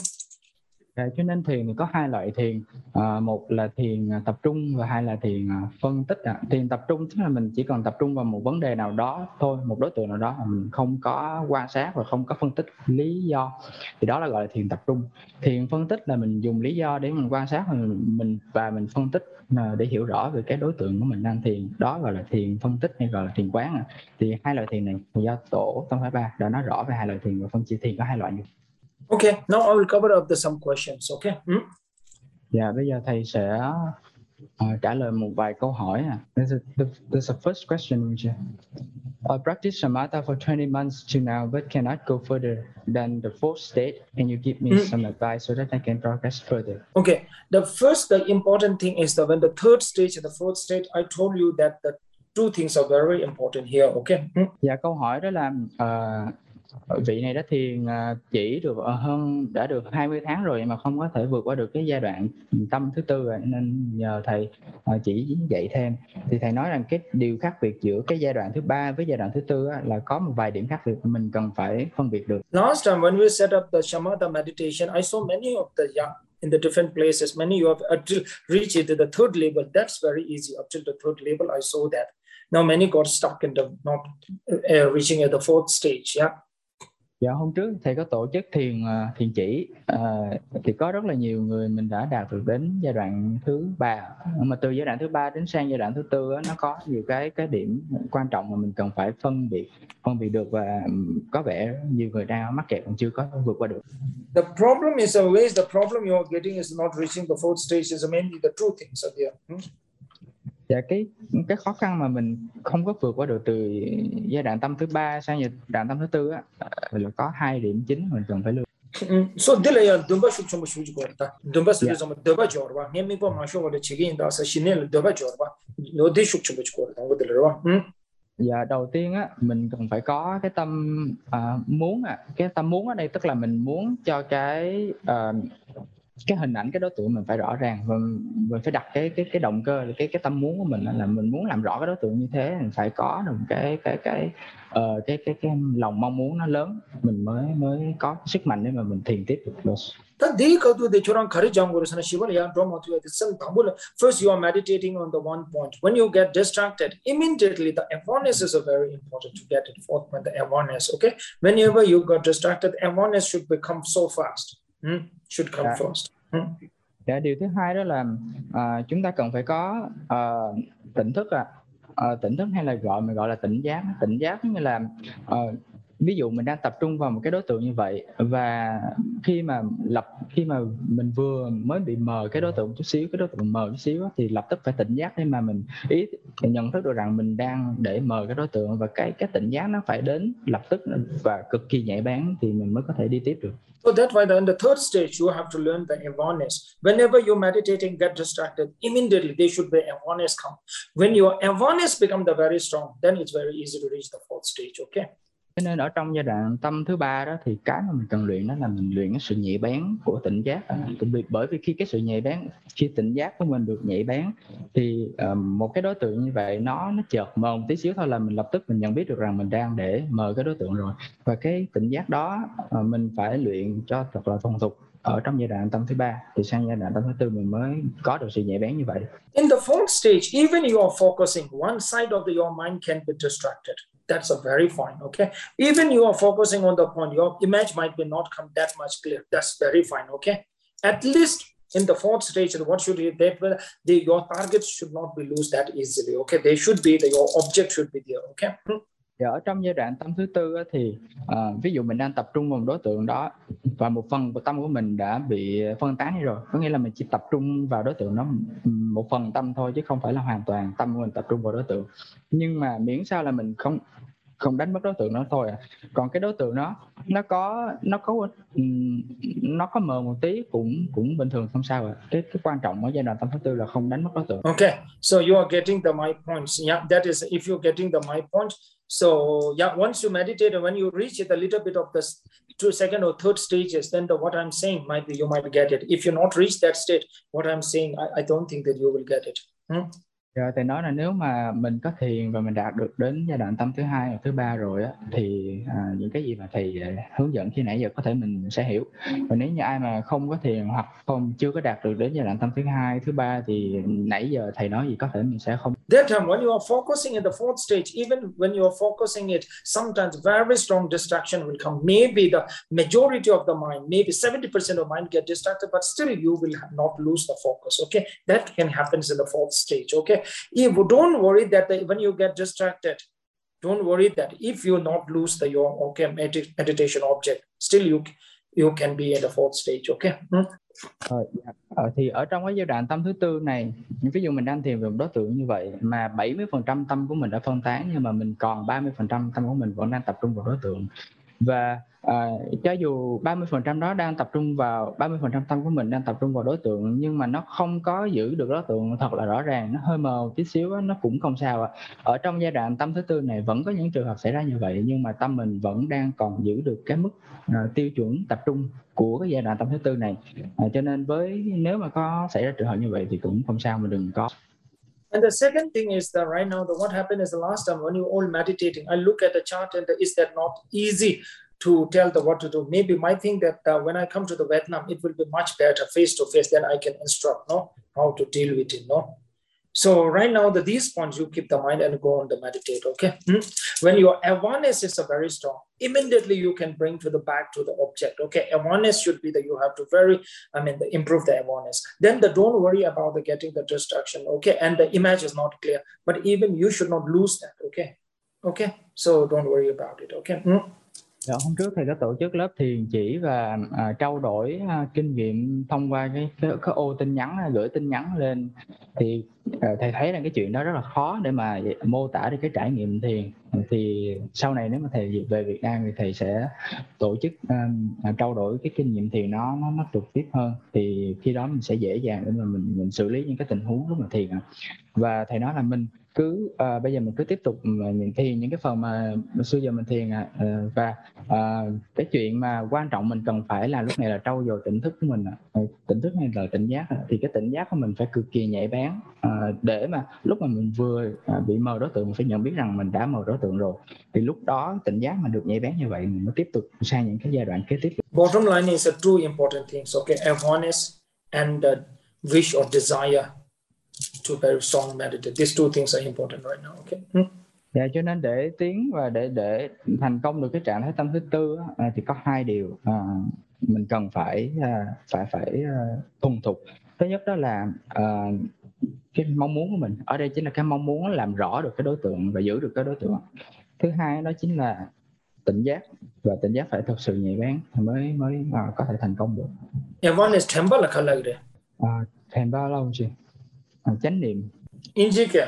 À, cho nên thiền thì có hai loại thiền, à, một là thiền tập trung và hai là thiền phân tích. À. Thiền tập trung tức là mình chỉ cần tập trung vào một vấn đề nào đó thôi, một đối tượng nào đó mà mình không có quan sát và không có phân tích lý do, thì đó là gọi là thiền tập trung. Thiền phân tích là mình dùng lý do để mình quan sát mình, mình và mình phân tích để hiểu rõ về cái đối tượng của mình đang thiền, đó gọi là thiền phân tích hay gọi là thiền quán. À. Thì hai loại thiền này do tổ Tông Khách Va đã nói rõ về hai loại thiền và phân chia thiền có hai loại như. Okay, now I will cover up the some questions. Okay. Hmm? Dạ, bây giờ thầy sẽ uh, trả lời một vài câu hỏi. À. There's, a, there's a first question. I practiced Shamatha for twenty months to now, but cannot go further than the fourth state. Can you give me mm. some advice so that I can progress further? Okay. The first, the important thing is that when the third stage and the fourth stage, I told you that the two things are very important here. Okay. Mm. Dạ, câu hỏi đó là uh, vị này đã thiền uh, chỉ được uh, hơn đã được hai mươi tháng rồi mà không có thể vượt qua được cái giai đoạn tâm thứ tư rồi, nên nhờ thầy uh, chỉ dạy thêm. Thì thầy nói rằng cái điều khác biệt giữa cái giai đoạn thứ ba với giai đoạn thứ tư á, là có một vài điểm khác biệt mình cần phải phân biệt được. Last time when we set up the Shamatha meditation, I saw many of the young in the different places. Many you have until reach it to the third level. That's very easy. Up till the third level, I saw that. Now many got stuck in the not uh, reaching at the fourth stage. Yeah. Dạ, hôm trước thầy có tổ chức thiền uh, thiền chỉ uh, thì có rất là nhiều người mình đã đạt được đến giai đoạn thứ ba, mà từ giai đoạn thứ ba đến sang giai đoạn thứ tư á, nó có nhiều cái cái điểm quan trọng mà mình cần phải phân biệt phân biệt được, và có vẻ nhiều người đang mắc kẹt còn chưa có vượt qua được. The problem is always the problem you are getting is not reaching the fourth stage is mainly the two things are there. Hmm? Dạ, cái cái khó khăn mà mình không có vượt qua được từ giai đoạn tâm thứ ba sang giai đoạn tâm thứ tư á, là có hai điểm chính mình cần phải lưu. So delay dumba shuk chombo shuji korta dumba sulu zama dumba jorba ngemi po masho wala chigi inda sa shinel dumba jorba no de shuk chombo korta ngo delwa. Dạ, đầu tiên á mình cần phải có cái tâm uh, muốn à cái tâm muốn ở đây tức là mình muốn cho cái uh, cái hình ảnh cái đối tượng mình phải rõ ràng, và mình phải đặt cái cái cái động cơ cái cái tâm muốn của mình là mình muốn làm rõ cái đối tượng như thế, mình phải có được cái cái cái uh, cái cái cái lòng mong muốn nó lớn, mình mới mới có sức mạnh để mà mình thiền tiếp được. First, you are meditating on the one point. When you get distracted, immediately the awareness is a very important to get it forth. When the awareness, okay, whenever you got distracted, awareness should become so fast. Hmm? Should come yeah. first. Hmm? Dạ, điều thứ hai đó là uh, chúng ta cần phải có uh, tỉnh thức à. Uh, tỉnh thức hay là gọi mình gọi là tỉnh giác. Tỉnh giác như là uh, ví dụ mình đang tập trung vào một cái đối tượng như vậy, và khi mà lập khi mà mình vừa mới bị mờ cái đối tượng chút xíu cái đối tượng mờ chút xíu thì lập tức phải tỉnh giác để mà mình ý nhận thức được rằng mình đang để mờ cái đối tượng, và cái cái tỉnh giác nó phải đến lập tức và cực kỳ nhạy bén thì mình mới có thể đi tiếp được. So that's why in the third stage you have to learn the awareness. Whenever you're meditating, get distracted, immediately there should be awareness come. When your awareness becomes the very strong, then it's very easy to reach the fourth stage. Okay. Cho nên ở trong giai đoạn tâm thứ ba đó thì cái mà mình cần luyện đó là mình luyện cái sự nhạy bén của tỉnh giác. Bởi vì khi cái sự nhạy bén, khi tỉnh giác của mình được nhạy bén thì uh, một cái đối tượng như vậy nó nó chợt mờ một tí xíu thôi là mình lập tức mình nhận biết được rằng mình đang để mờ cái đối tượng rồi. Và cái tỉnh giác đó uh, mình phải luyện cho thật là thuần thục ở trong giai đoạn tâm thứ ba, thì sang giai đoạn tâm thứ tư mình mới có được sự nhạy bén như vậy. In the fourth stage, even you are focusing, one side of the, your mind can be distracted. That's a very fine, okay? Even you are focusing on the point, your image might be not come that much clear. That's very fine, okay? At least in the fourth stage, what should you, they, the, your targets should not be lost that easily, okay? They should be, the, your object should be there, okay? Thì ở trong giai đoạn tâm thứ tư á, thì uh, ví dụ mình đang tập trung vào một đối tượng đó và một phần của tâm của mình đã bị phân tán đi rồi, có nghĩa là mình chỉ tập trung vào đối tượng đó một phần tâm thôi chứ không phải là hoàn toàn tâm của mình tập trung vào đối tượng, nhưng mà miễn sao là mình không không đánh mất đối tượng đó thôi à. Còn cái đối tượng đó nó có nó có nó có mờ một tí cũng cũng bình thường, không sao à. Cái cái quan trọng ở giai đoạn tâm thứ tư là không đánh mất đối tượng. Okay, so you are getting the my points. Yeah, that is if you're getting the my point. So yeah, once you meditate and when you reach a little bit of the two second or third stages, then the what I'm saying might be you might get it. If you not reach that state, what I'm saying I, I don't think that you will get it. Hmm? Rồi thầy nói là nếu mà mình có thiền và mình đạt được đến giai đoạn tâm thứ hai hoặc thứ ba rồi á, thì à, những cái gì mà thầy hướng dẫn khi nãy giờ có thể mình sẽ hiểu. Và nếu như ai mà không có thiền hoặc không chưa có đạt được đến giai đoạn tâm thứ hai, thứ ba thì nãy giờ thầy nói gì có thể mình sẽ không. That time when you are focusing in the fourth stage, even when you are focusing it, sometimes very strong distraction will come. Maybe the majority of the mind, maybe seventy percent of mind get distracted, but still you will not lose the focus. Okay, that can happen in the fourth stage. Okay. If don't worry that the, when you get distracted, don't worry that if you not lose the your okay meditation object, still you you can be at the fourth stage. Okay. Hmm? Ờ, dạ. Ờ, thì ở trong cái giai đoạn tâm thứ tư này, ví dụ mình đang thiền về một đối tượng như vậy mà bảy mươi phần trăm tâm của mình đã phân tán, nhưng mà mình còn ba mươi phần trăm tâm của mình vẫn đang tập trung vào đối tượng. Và à, cho dù ba mươi phần trăm đó đang tập trung vào ba mươi phần trăm tâm của mình đang tập trung vào đối tượng, nhưng mà nó không có giữ được đối tượng thật là rõ ràng, nó hơi mờ một tí xíu đó, nó cũng không sao ạ. Ở trong giai đoạn tâm thứ tư này vẫn có những trường hợp xảy ra như vậy, nhưng mà tâm mình vẫn đang còn giữ được cái mức à, tiêu chuẩn tập trung của cái giai đoạn tâm thứ tư này. À, cho nên với nếu mà có xảy ra trường hợp như vậy thì cũng không sao, mà đừng có. And the second thing is that right now, the what happened is the last time when you all meditating, I look at the chart and the, is that not easy to tell the what to do? Maybe might think that uh, when I come to the Vietnam, it will be much better face to face, then I can instruct, no, how to deal with it, no. So right now, the these points you keep the mind and go on the meditate. Okay. Hmm? When your awareness is a very strong, immediately you can bring to the back to the object. Okay. Awareness should be that you have to very, I mean, the, improve the awareness. Then the don't worry about the getting the distraction. Okay. And the image is not clear, but even you should not lose that. Okay. Okay. So don't worry about it. Okay. Hmm? Dạ, hôm trước thầy có tổ chức lớp thiền chỉ và à, trao đổi à, kinh nghiệm thông qua cái, cái, cái ô tin nhắn, gửi tin nhắn lên, thì à, thầy thấy là cái chuyện đó rất là khó để mà mô tả được cái trải nghiệm thiền. Thì sau này nếu mà thầy về Việt Nam thì thầy sẽ tổ chức à, trao đổi cái kinh nghiệm thiền nó nó nó trực tiếp hơn, thì khi đó mình sẽ dễ dàng để mà mình mình xử lý những cái tình huống lúc mà thiền. Và thầy nói là mình cứ à, bây giờ mình cứ tiếp tục mình thiền những cái phần mà xưa giờ mình thiền à, và à, cái chuyện mà quan trọng mình cần phải là lúc này là trau dồi tỉnh thức của mình, à, tỉnh thức hay là tỉnh giác, thì cái tỉnh giác của mình phải cực kỳ nhạy bén, à, để mà lúc mà mình vừa à, bị mờ đối tượng mình phải nhận biết rằng mình đã mờ đối tượng rồi, thì lúc đó tỉnh giác mà được nhạy bén như vậy mình mới tiếp tục sang những cái giai đoạn kế tiếp. Bottom line is a two important things. Okay, awareness and the wish or desire to very strong meditate. These two things are important right now. Okay. Hmm? Dạ, cho nên để tiến và để để thành công được cái trạng thái tâm thứ tư à, thì có hai điều à, mình cần phải à, phải phải à, thuần thục. Thứ nhất đó là à, cái mong muốn của mình, ở đây chính là cái mong muốn làm rõ được cái đối tượng và giữ được cái đối tượng. Thứ hai đó chính là tỉnh giác, và tỉnh giác phải thật sự nhạy bén mới mới à, có thể thành công được. Awareness temple là khá lagi. À, thèm bao lâu chị? À, chánh niệm. Inji kya?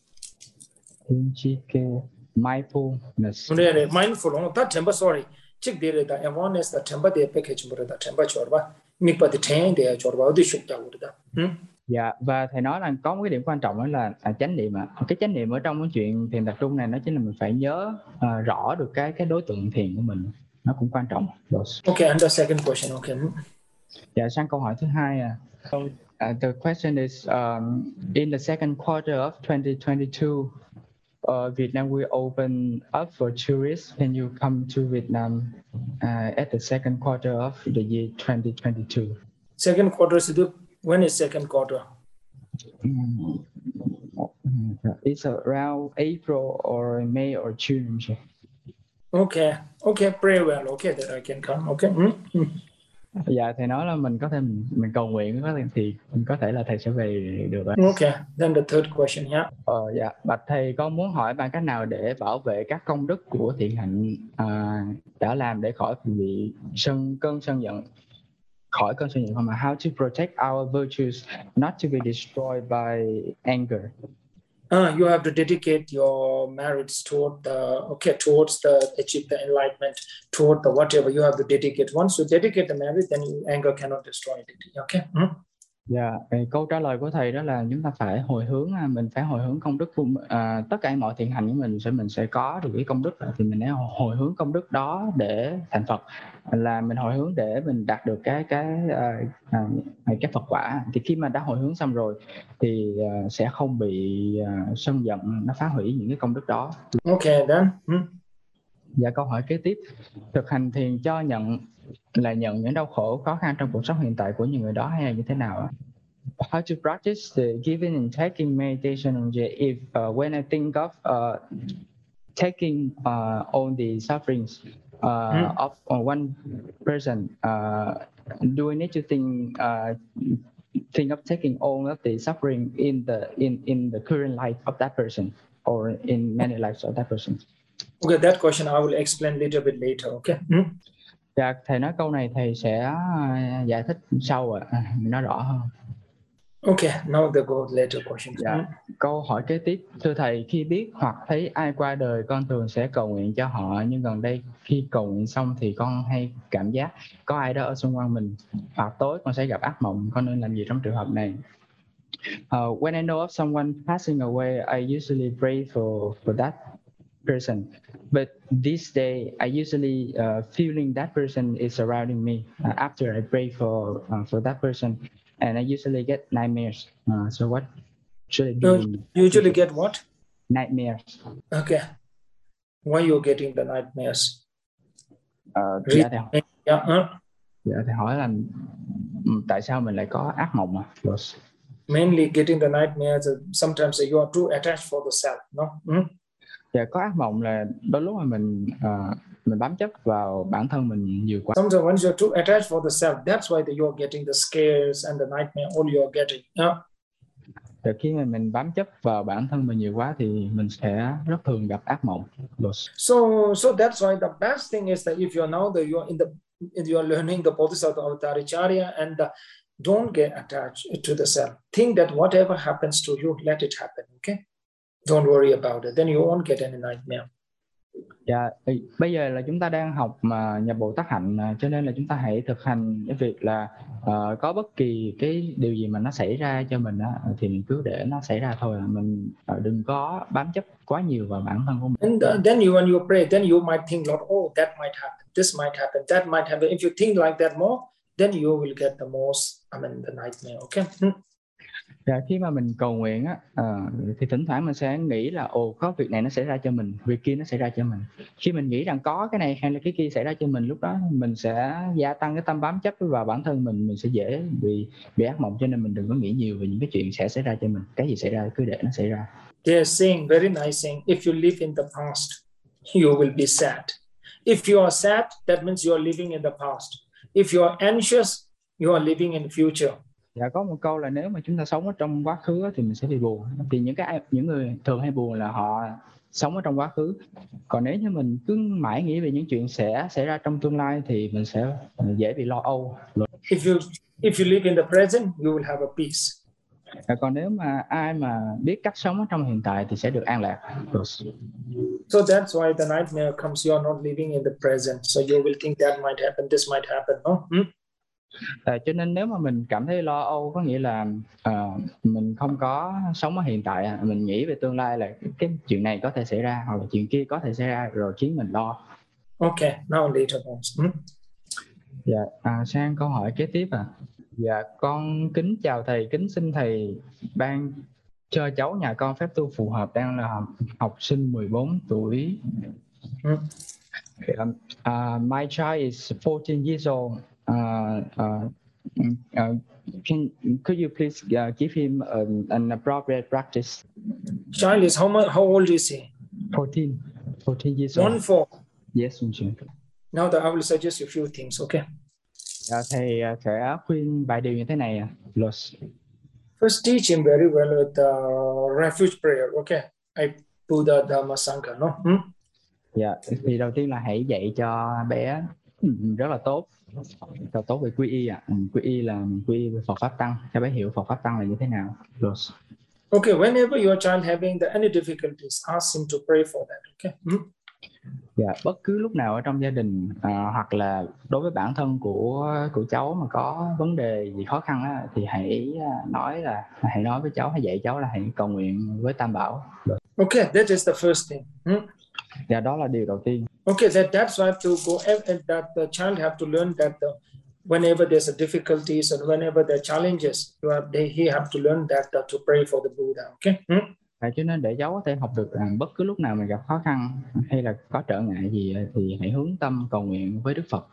Injike mindfulness. Nde mindful no ta temple sorry. Chik dire da awareness da temple de package mura da temple chorba. Mikpa de ten de chorba odi shuk ja uri da. Hm? Dạ, và thầy nói là có một cái điểm quan trọng đó là à, chánh niệm ạ. À. Cái chánh niệm ở trong cái chuyện thiền tập trung này nó chính là mình phải nhớ à, rõ được cái cái đối tượng thiền của mình, nó cũng quan trọng. Okay, and the second question, okay. Dạ, sang câu hỏi thứ hai à. So, uh, the question is um, in the second quarter of twenty twenty-two, uh, Vietnam will open up for tourists. Can you come to Vietnam uh, at the second quarter of the year twenty twenty-two? Second quarter is the, when is second quarter? Mm, it's around April or May or June. Okay, okay, pray well. Okay, that I can come. Okay. Mm-hmm. Dạ, thầy nói là mình có thể mình cầu nguyện có thể thì có thể là thầy sẽ về được. Okay, then the third question, yeah. Ờ, dạ, bạch thầy, con muốn hỏi bạn cách nào để bảo vệ các công đức của thiện hạnh à, đã làm để khỏi bị sân cơn sân giận, khỏi cơn sân giận không, mà how to protect our virtues not to be destroyed by anger. Uh, you have to dedicate your merits toward the okay towards the achieve the enlightenment, toward the whatever you have to dedicate. Once you dedicate the merit, then anger cannot destroy it. Okay. Mm? Dạ, yeah, câu trả lời của thầy đó là chúng ta phải hồi hướng, mình phải hồi hướng công đức của à, tất cả mọi thiện hành của mình sẽ mình sẽ có được cái công đức, thì mình sẽ hồi hướng công đức đó để thành Phật, là mình hồi hướng để mình đạt được cái cái à, à, cái Phật quả. Thì khi mà đã hồi hướng xong rồi thì à, sẽ không bị à, sân giận nó phá hủy những cái công đức đó. Okay, then. Hmm? Dạ, câu hỏi kế tiếp, thực hành thiền cho nhận là nhận những đau khổ khó khăn trong cuộc sống hiện tại của những người đó hay là như thế nào? How to practice the giving and taking meditation if uh, when I think of uh, taking uh, all the sufferings uh, hmm. of uh, one person, uh, do I need to think uh, think of taking all of the suffering in the in in the current life of that person or in many lives of that person? Okay, that question I will explain a little bit later. Okay. Hmm? Dạ, thầy nói câu này thầy sẽ uh, giải thích sau ạ, à, nói rõ hơn. Okay, now the go later questions. Dạ, Hmm? câu hỏi kế tiếp. Thưa thầy, khi biết hoặc thấy ai qua đời, con thường sẽ cầu nguyện cho họ, nhưng gần đây khi cầu nguyện xong thì con hay cảm giác có ai đó ở xung quanh mình, hoặc tối con sẽ gặp ác mộng. Con nên làm gì trong trường hợp này? Uh, when I know of someone passing away, I usually pray for for that person. But this day, I usually uh, feeling that person is surrounding me uh, after I pray for uh, for that person, and I usually get nightmares. Uh, so what should I do? Uh, in usually get what? Nightmares. Okay. Why you're getting the nightmares? Uh, dạ thầy, Yeah. Huh? dạ thầy hỏi là tại sao mình lại có ác mộng à? Yes. Mainly getting the nightmares. Sometimes you are too attached for the self. No. Hmm? Dạ, có ác mộng là đôi lúc mà mình uh, mình bám chấp vào bản thân mình nhiều quá. Sometimes once you're too attached for the self, that's why you're getting the scares and the nightmare. All you're getting. Yeah. Rồi khi mà mình bám chấp vào bản thân mình nhiều quá thì mình sẽ rất thường gặp ác mộng. So, so that's why the best thing is that if you're now that you're in the you're learning the Bodhisattva Avataricharya and the, don't get attached to the self. Think that whatever happens to you, let it happen. Okay, don't worry about it. Then you won't get any nightmare. Dạ, bây giờ là chúng ta đang học mà nhập Bồ Tát hạnh, cho nên là chúng ta hãy thực hành cái việc là uh, có bất kỳ cái điều gì mà nó xảy ra cho mình á, thì mình cứ để nó xảy ra thôi, mình uh, đừng có bám chấp quá nhiều vào bản thân của mình. And uh, then you when you pray, then you might think, Lord, oh, that might happen, this might happen, that might happen. If you think like that more, then you will get the most, I mean, the nightmare. Okay. Dạ, khi mà mình cầu nguyện á, uh, thì thỉnh thoảng mình sẽ nghĩ là ồ, có việc này nó xảy ra cho mình, việc kia nó xảy ra cho mình. Khi mình nghĩ rằng có cái này hay là cái kia xảy ra cho mình, lúc đó mình sẽ gia tăng cái tâm bám chấp vào bản thân mình, mình sẽ dễ bị bị ác mộng. Cho nên mình đừng có nghĩ nhiều về những cái chuyện sẽ xảy ra cho mình. Cái gì xảy ra cứ để nó xảy ra. They're saying very nice saying, if you live in the past, you will be sad. If you are sad, that means you are living in the past. If you are anxious, you are living in future. Dạ, có một câu là nếu mà chúng ta sống ở trong quá khứ thì mình sẽ bị buồn. Thì những cái những người thường hay buồn là họ sống ở trong quá khứ. Còn nếu như mình cứ mãi nghĩ về những chuyện sẽ xảy ra trong tương lai thì mình sẽ dễ bị lo âu. If you if you live in the present, you will have a peace. À, còn nếu mà ai mà biết cách sống ở trong hiện tại thì sẽ được an lạc. So that's why the nightmare comes. You are not living in the present, so you will think that might happen, this might happen. No? Hmm? À, cho nên nếu mà mình cảm thấy lo âu, có nghĩa là uh, mình không có sống ở hiện tại, mình nghĩ về tương lai là cái chuyện này có thể xảy ra hoặc là chuyện kia có thể xảy ra rồi khiến mình lo. Okay, now later on. Hmm? Dạ, à, sang câu hỏi kế tiếp à. Dạ, con kính chào thầy, kính xin thầy ban cho cháu nhà con phép tu phù hợp, đang là học sinh mười bốn tuổi. Hmm. Um, uh, my child is fourteen years old. Uh, uh, uh, can could you please uh, give him um, an appropriate practice? Child is how much? How old is he? fourteen, fourteen years old. One four. Yes, sir. Now that I will suggest a few things. Okay. Dạ, thầy sẽ khuyên vài điều như thế này. First, teach him very well with the refuge prayer. Okay. I Buddha Dhamma Sangha. No. Hmm? Dạ, thì đầu tiên là hãy dạy cho bé rất là tốt, rất là tốt về quy y ạ. À. Quy y là quy y về Phật pháp tăng, cho bé hiểu Phật pháp tăng là như thế nào. Okay, whenever your child having the any difficulties, ask him to pray for that. Okay. Hmm? Dạ, bất cứ lúc nào ở trong gia đình à, hoặc là đối với bản thân của của cháu mà có vấn đề gì khó khăn á, thì hãy nói là hãy nói với cháu, hãy dạy cháu là hãy cầu nguyện với Tam Bảo. Okay, that is the first thing. Hmm? Dạ, đó là điều đầu tiên. Okay, that that's why to go and that the child have to learn that the, whenever there's a difficulties and whenever there are challenges, you have they, he have to learn that uh, to pray for the Buddha. Okay. Hmm? À, cho nên để cháu có thể học được rằng bất cứ lúc nào mình gặp khó khăn hay là có trở ngại gì thì hãy hướng tâm cầu nguyện với Đức Phật.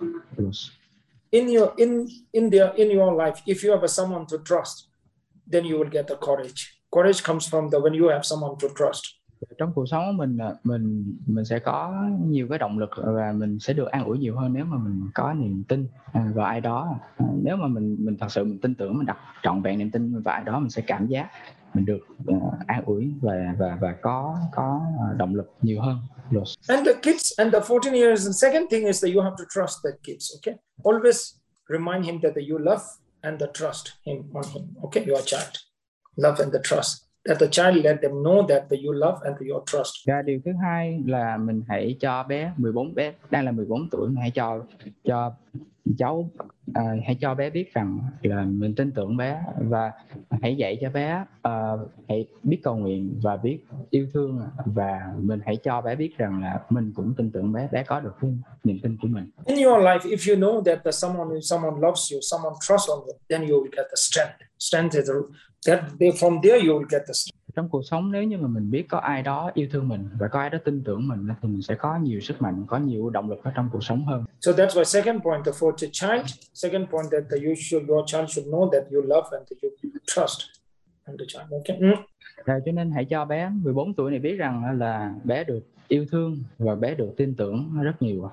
In your in in their in your life, if you have someone to trust, then you will get the courage. Courage comes from the when you have someone to trust. Trong cuộc sống của mình mình mình sẽ có nhiều cái động lực và mình sẽ được an ủi nhiều hơn nếu mà mình có niềm tin vào ai đó. Nếu mà mình mình thật sự mình tin tưởng, mình đặt trọn vẹn niềm tin vào ai đó, mình sẽ cảm giác mình được uh, an ủi và và và có có uh, động lực nhiều hơn. And the kids and the fourteen years, and second thing is that you have to trust that kids, okay? Always remind him that you love and the trust him on him, okay? Your child, love and the trust. That the child, let them know that you love and you trust. Và điều thứ hai là mình hãy cho bé mười bốn bé đang là mười bốn tuổi, mình hãy cho cho cháu à, hãy cho bé biết rằng là mình tin tưởng bé, và hãy dạy cho bé uh, hãy biết cầu nguyện và biết yêu thương, và mình hãy cho bé biết rằng là mình cũng tin tưởng bé, bé có được cái niềm tin của mình. In your life, if you know that the someone someone loves you, someone trusts on you, then you will get the strength. Strength is that from there you will get the strength. Trong cuộc sống, nếu như mà mình biết có ai đó yêu thương mình và có ai đó tin tưởng mình, thì mình sẽ có nhiều sức mạnh, có nhiều động lực ở trong cuộc sống hơn. So that's why second point for the child, second point that the you should your child should know that you love and that you trust and the child. Okay. Mm. Rồi, cho nên hãy cho bé mười bốn tuổi này biết rằng là bé được yêu thương và bé được tin tưởng rất nhiều.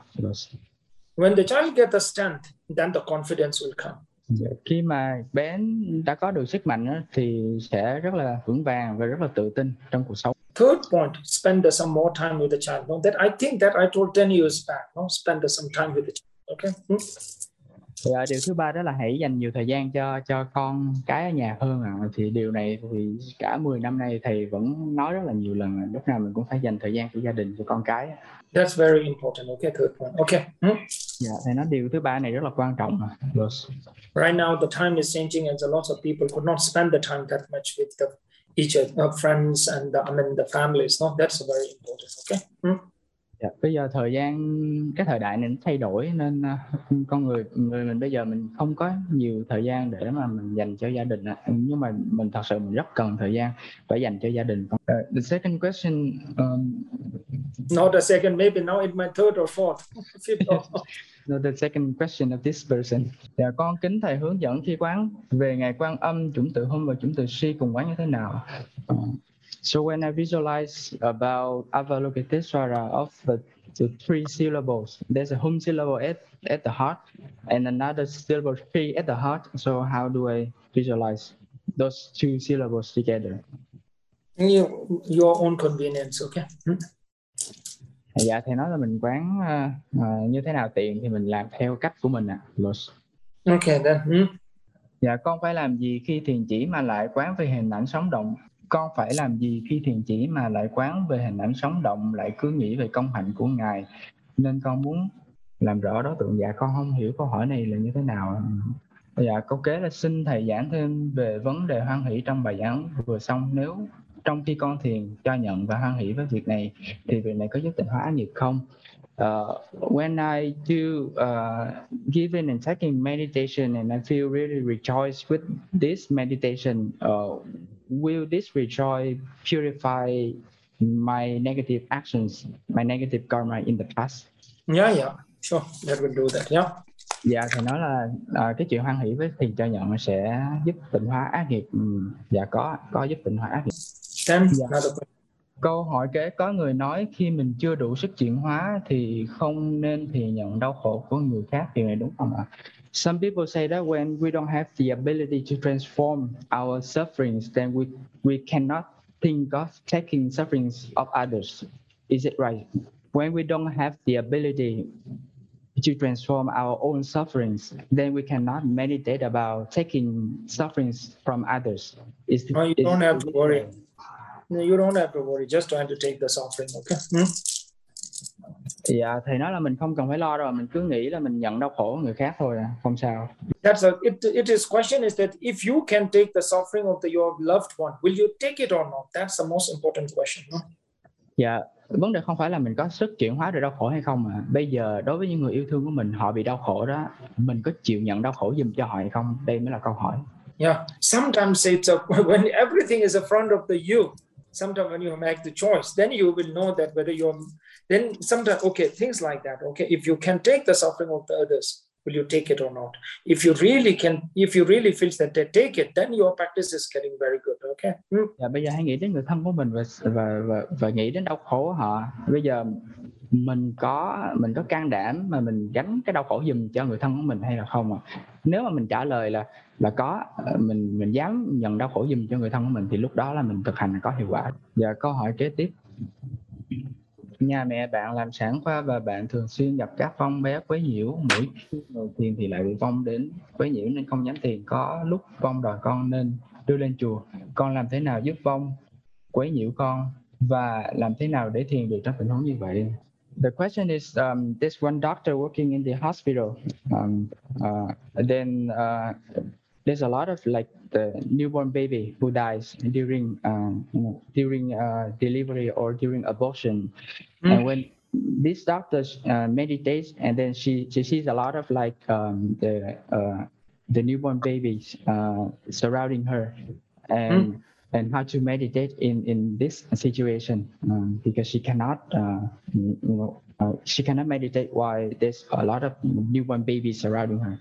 When the child gets the strength, then the confidence will come. Khi mà bé đã có được sức mạnh thì sẽ rất là vững vàng và rất là tự tin trong cuộc sống. Third point, spend some more time with the child. No, that I think that I told ten years back. No, spend some time with the child. Okay. Hmm? Thì, uh, điều thứ ba đó là hãy dành nhiều thời gian cho cho con cái ở nhà hơn. À. Thì điều này thì cả mười năm nay thầy vẫn nói rất là nhiều lần, lúc nào mình cũng phải dành thời gian cho gia đình, cho con cái. That's very important. Okay, third point. Okay. Hmm? Dạ, thầy nói điều thứ ba này rất là quan trọng. Yes. Right now the time is changing, and a lot of people could not spend the time that much with the, each other, friends and the, I mean the families. No, that's very important. Okay. Hmm? Dạ, bây giờ thời gian, cái thời đại này nó thay đổi, nên uh, con người người mình bây giờ mình không có nhiều thời gian để mà mình dành cho gia đình, nhưng mà mình thật sự mình rất cần thời gian phải dành cho gia đình. Uh, the second question. Um, Not the second, maybe now it's my third or fourth. No, the second question of this person. Dạ, con kính thầy hướng dẫn khi quán về ngày Quan Âm, chủng từ Hum và chủng từ Si cùng quán như thế nào? Uh, So when I visualize about Avalokiteshvara of the, the three syllables, there's a hum syllable at, at the heart and another syllable three at the heart. So how do I visualize those two syllables together? You, your own convenience, okay? Hmm? Dạ, thầy nói là mình quán uh, uh, như thế nào tiện thì mình làm theo cách của mình ạ. À. Okay, then. Hmm? Dạ, con phải làm gì khi thiền chỉ mà lại quán về hình ảnh sống động? Con phải làm gì khi thiền chỉ mà lại quán về hình ảnh sống động, lại cứ nghĩ về công hạnh của Ngài, nên con muốn làm rõ đối tượng. Dạ, con không hiểu câu hỏi này là như thế nào. Dạ, câu kế là xin thầy giảng thêm về vấn đề hoan hỷ trong bài giảng vừa xong. Nếu trong khi con thiền cho nhận và hoan hỷ với việc này thì việc này có giúp tịnh hóa ác nghiệp không? Uh, when I do uh, giving and taking meditation and I feel really rejoiced with this meditation, uh, will this rejoice purify my negative actions, my negative karma in the past? Yeah, yeah, sure, that will do that. Yeah. Dạ, thầy nói là uh, cái chuyện hoan hỷ với thiền cho nhận sẽ giúp tịnh hóa ác nghiệp. Um, dạ, có có giúp tịnh hóa ác nghiệp. Then, dạ. Câu hỏi kế, có người nói khi mình chưa đủ sức chuyển hóa thì không nên thì nhận đau khổ của người khác, điều này đúng không ạ? Some people say that when we don't have the ability to transform our sufferings, then we we cannot think of taking sufferings of others. Is it right? When we don't have the ability to transform our own sufferings, then we cannot meditate about taking sufferings from others. Is no, you don't have to worry. No, you don't have to worry. Just trying to take the suffering, okay? Hmm? Dạ, thầy nói là mình không cần phải lo đâu, mình cứ nghĩ là mình nhận đau khổ của người khác thôi, không sao. That's a, it. It is question is that if you can take the suffering of the, your loved one, will you take it or not? That's the most important question. No? Dạ, vấn đề không phải là mình có sức chuyển hóa được đau khổ hay không mà bây giờ đối với những người yêu thương của mình, họ bị đau khổ đó, mình có chịu nhận đau khổ giùm cho họ hay không? Đây mới là câu hỏi. Yeah, sometimes it's a, when everything is in front of the you. Sometimes when you make the choice, then you will know that whether you're, then sometimes, okay, things like that, okay, if you can take the suffering of the others, will you take it or not? If you really can, if you really feel that they take it, then your practice is getting very good, okay? Hmm? Dạ, bây giờ hãy nghĩ đến người thân của mình và, và, và, và nghĩ đến đau khổ của họ. Bây giờ mình có mình có can đảm mà mình gánh cái đau khổ giùm cho người thân của mình hay là không ạ? À? Nếu mà mình trả lời là là có, mình mình dám nhận đau khổ giùm cho người thân của mình thì lúc đó là mình thực hành là có hiệu quả. Giờ câu hỏi kế tiếp. Nhà mẹ bạn làm sản khoa và bạn thường xuyên gặp các vong bé quấy nhiễu, mỗi khi ngồi thiền thì lại bị vong đến quấy nhiễu nên không dám thiền. Có lúc vong đòi con nên đưa lên chùa. Con làm thế nào giúp vong quấy nhiễu con và làm thế nào để thiền được trong tình huống như vậy? The question is, um, there's one doctor working in the hospital. Um, uh, then uh, there's a lot of like the newborn baby who dies during uh, you know, during uh, delivery or during abortion. Mm. And when this doctor uh, meditates, and then she she sees a lot of like um, the uh, the newborn babies uh, surrounding her, and mm. and how to meditate in in this situation um, because she cannot uh, you know uh, she cannot meditate while there's a lot of newborn babies surrounding her.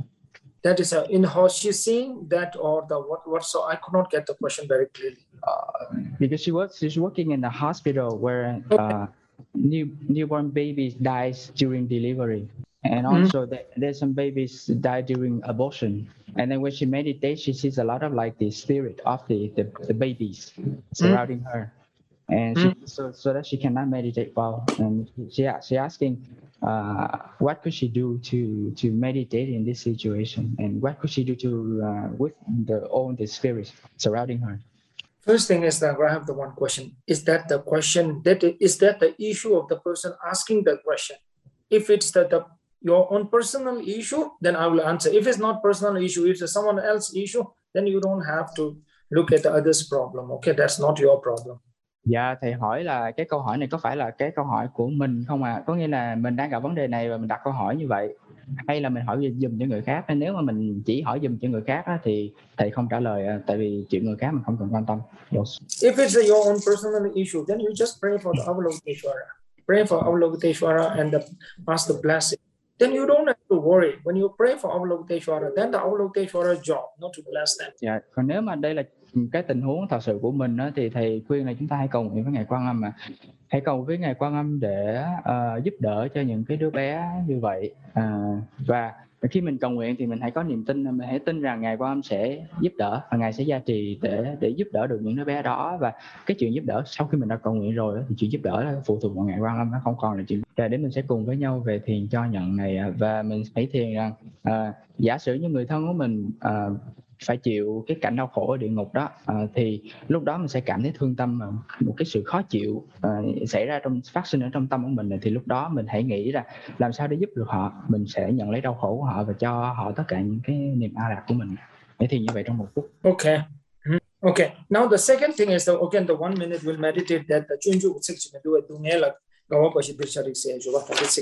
That is uh, in how she's seeing that, or the what what so I could not get the question very clearly. Uh, because she was she's working in the hospital where okay. uh, new newborn babies dies during delivery, and also mm-hmm. that there's some babies die during abortion. And then when she meditates, she sees a lot of like the spirit of the the, the babies surrounding mm-hmm. her, and she, mm-hmm. so so that she cannot meditate well. And she she asking, uh, what could she do to to meditate in this situation, and what could she do to uh, with the all the spirits surrounding her? First thing is that I have the one question. Is that the question that is that the issue of the person asking the question? If it's the, the your own personal issue, then I will answer. If it's not personal issue, if it's someone else's issue, then you don't have to look at the other's problem. Okay, that's not your problem. Dạ, thầy hỏi là cái câu hỏi này có phải là cái câu hỏi của mình không ạ? À? Có nghĩa là mình đang gặp vấn đề này và mình đặt câu hỏi như vậy, hay là mình hỏi dùm cho người khác? Nên nếu mà mình chỉ hỏi dùm cho người khác á, thì thầy không trả lời, tại vì chuyện người khác mình không cần quan tâm. Yes. If it's your own personal issue, then you just pray for the Avalokiteshvara. Pray for Avalokiteshvara and the, ask the blessing. Then you don't have to worry. When you pray for Avalokiteshvara, then the Avalokiteshvara job, not to bless them. Dạ, còn nếu mà đây là cái tình huống thật sự của mình đó, thì thầy khuyên là chúng ta hãy cầu nguyện với Ngài Quan Âm, mà hãy cầu với Ngài Quan Âm để uh, giúp đỡ cho những cái đứa bé như vậy. Uh, và khi mình cầu nguyện thì mình hãy có niềm tin, mình hãy tin rằng Ngài Quan Âm sẽ giúp đỡ và Ngài sẽ gia trì để để giúp đỡ được những đứa bé đó. Và cái chuyện giúp đỡ sau khi mình đã cầu nguyện rồi thì chuyện giúp đỡ là phụ thuộc vào Ngài Quan Âm, nó không còn là chuyện. Và để mình sẽ cùng với nhau về thiền cho nhận này, và mình hãy thiền rằng uh, giả sử như người thân của mình uh, phải chịu cái cảnh đau khổ ở địa ngục đó, à, thì lúc đó mình sẽ cảm thấy thương tâm, một cái sự khó chịu à, xảy ra trong phát sinh ở trong tâm của mình, thì lúc đó mình hãy nghĩ là làm sao để giúp được họ, mình sẽ nhận lấy đau khổ của họ và cho họ tất cả những cái niềm a lạc của mình. Để thì như vậy trong một phút. Okay. Okay. Now the second thing is that again the one minute will meditate that the chunju utsik chine do it nghe là gawa pashi dircharik se jo ba tadik.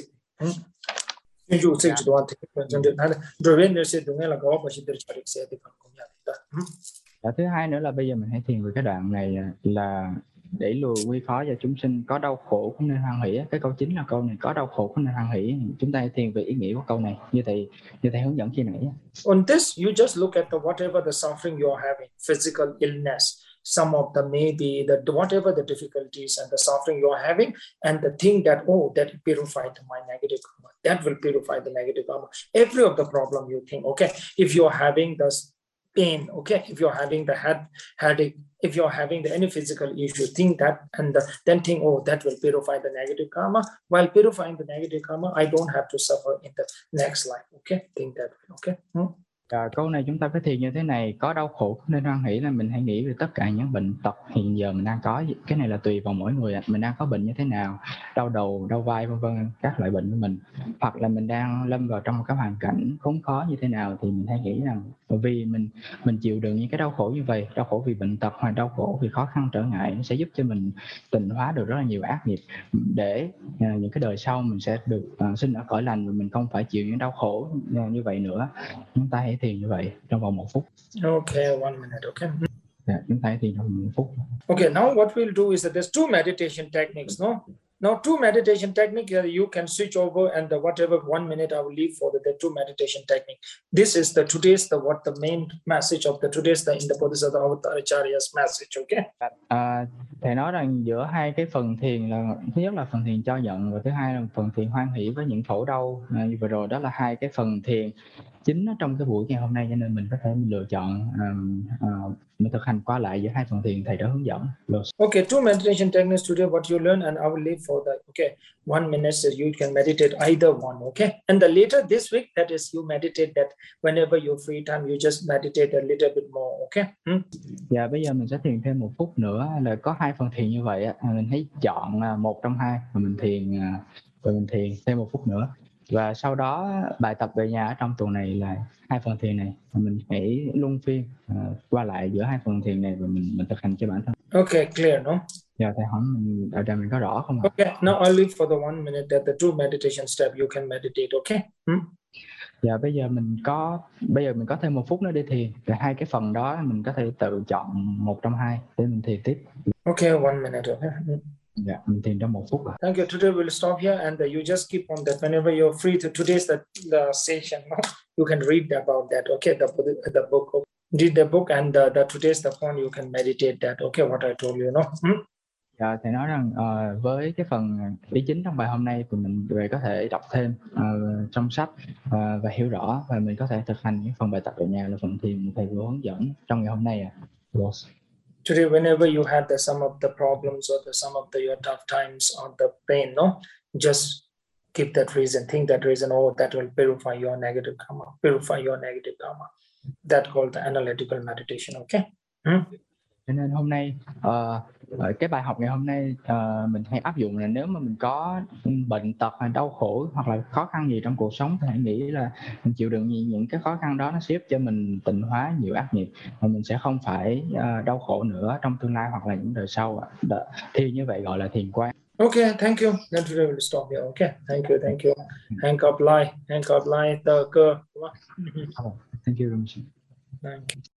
Chunju utsik do one thing and driven there se do nghe là gawa pashi dircharik se thì còn cũng nhận được. Và thứ hai nữa là bây giờ mình hãy thiền về cái đoạn này là để lùi nguy khó cho chúng sinh, có đau khổ cũng nên hoan hỷ. Cái câu chính là câu này, có đau khổ cũng nên hoan hỷ. Chúng ta hãy thiền về ý nghĩa của câu này như thầy như thầy hướng dẫn khi nãy. On this, you just look at the whatever the suffering you are having, physical illness, some of them may be the whatever the difficulties and the suffering you are having, and the thing that oh that purified my negative karma, that will purify the negative karma. Every of the problem you think, okay, if you are having the pain, okay, if you're having the head headache, if you're having the any physical issue, think that and the, then think, oh, that will purify the negative karma. While purifying the negative karma, I don't have to suffer in the next life. Okay, think that way. Okay. Hmm? À, câu này chúng ta phải thiền như thế này, có đau khổ nên hoan hỷ, là mình hãy nghĩ về tất cả những bệnh tật hiện giờ mình đang có. Cái này là tùy vào mỗi người, mình đang có bệnh như thế nào, đau đầu, đau vai vân vân, các loại bệnh của mình, hoặc là mình đang lâm vào trong một cái hoàn cảnh khốn khó như thế nào, thì mình hãy nghĩ rằng vì mình mình chịu đựng những cái đau khổ như vậy, đau khổ vì bệnh tật hoặc đau khổ vì khó khăn trở ngại, nó sẽ giúp cho mình tịnh hóa được rất là nhiều ác nghiệp, để uh, những cái đời sau mình sẽ được uh, sinh ở cõi lành và mình không phải chịu những đau khổ uh, như vậy nữa. Chúng ta hãy thiền như vậy trong vòng một phút. Okay, one minute. Okay. Yeah, chúng ta hãy thiền trong một phút. Okay, now what we'll do is that there's two meditation techniques, no? Now, two meditation technique, uh, you can switch over and the whatever one minute I will leave for the, the two meditation technique. This is the today's the what the main message of the today's the in the Bodhisattva Avataracharya's message. Okay. À, thầy nói rằng giữa hai cái phần thiền là thứ nhất là phần thiền cho nhận và thứ hai là phần thiền hoan hỷ với những khổ đau. À, vừa rồi đó là hai cái phần thiền chính ở trong cái buổi ngày hôm nay, cho nên mình có thể mình lựa chọn um, uh, mình thực hành qua lại giữa hai phần thiền thầy đã hướng dẫn. Okay, two meditation techniques today what you learn and I will leave for that. Okay, one minute so you can meditate either one. Okay, and the later this week that is you meditate that whenever you free time you just meditate a little bit more. Okay. Hmm? Dạ, bây giờ mình sẽ thiền thêm một phút nữa, là có hai phần thiền như vậy á, mình hãy chọn một trong hai và mình thiền và mình thiền thêm một phút nữa, và sau đó bài tập về nhà ở trong tuần này là hai phần thiền này, mình hãy luân phiên uh, qua lại giữa hai phần thiền này và mình mình thực hành cho bản thân. Okay, clear, no? Dạ, thầy hỏi mình ở đây mình có rõ không ạ? Okay, now I'll leave for the one minute that the two meditation step you can meditate. Okay. Hmm? Dạ, bây giờ mình có bây giờ mình có thêm một phút nữa để thiền, và hai cái phần đó mình có thể tự chọn một trong hai để mình thiền tiếp. Okay, one minute. Okay. Yeah, mình thiền trong một phút. Thank you. Today we'll stop here, and you just keep on that. Whenever you're free to today's the, the session, no? You can read about that. Okay, the the book. Read the book, and the, the today's the one you can meditate that. Okay, what I told you, no? Hmm? Dạ, thầy nói rằng uh, với cái phần ý chính trong bài hôm nay thì mình về có thể đọc thêm uh, trong sách uh, và hiểu rõ, và mình có thể thực hành những phần bài tập ở nhà là phần thiền thầy vừa hướng dẫn trong ngày hôm nay ạ. À. Yes. Today, whenever you had the some of the problems or the some of the your tough times or the pain, no, just keep that reason, think that reason, oh, that will purify your negative karma, purify your negative karma. That called the analytical meditation. Okay. Hmm? Cho nên hôm nay uh, cái bài học ngày hôm nay uh, mình hay áp dụng là nếu mà mình có bệnh tật hay đau khổ hoặc là khó khăn gì trong cuộc sống thì hãy nghĩ là mình chịu đựng những cái khó khăn đó, nó sẽ giúp cho mình tịnh hóa nhiều ác nghiệp và mình sẽ không phải uh, đau khổ nữa trong tương lai hoặc là những đời sau. Đó, thì như vậy gọi là thiền quán. Okay, thank you. Then today we'll stop here. Okay, thank you, thank you. Hank up lie, hank up lie, the cơ. Thank you very much. Thank you.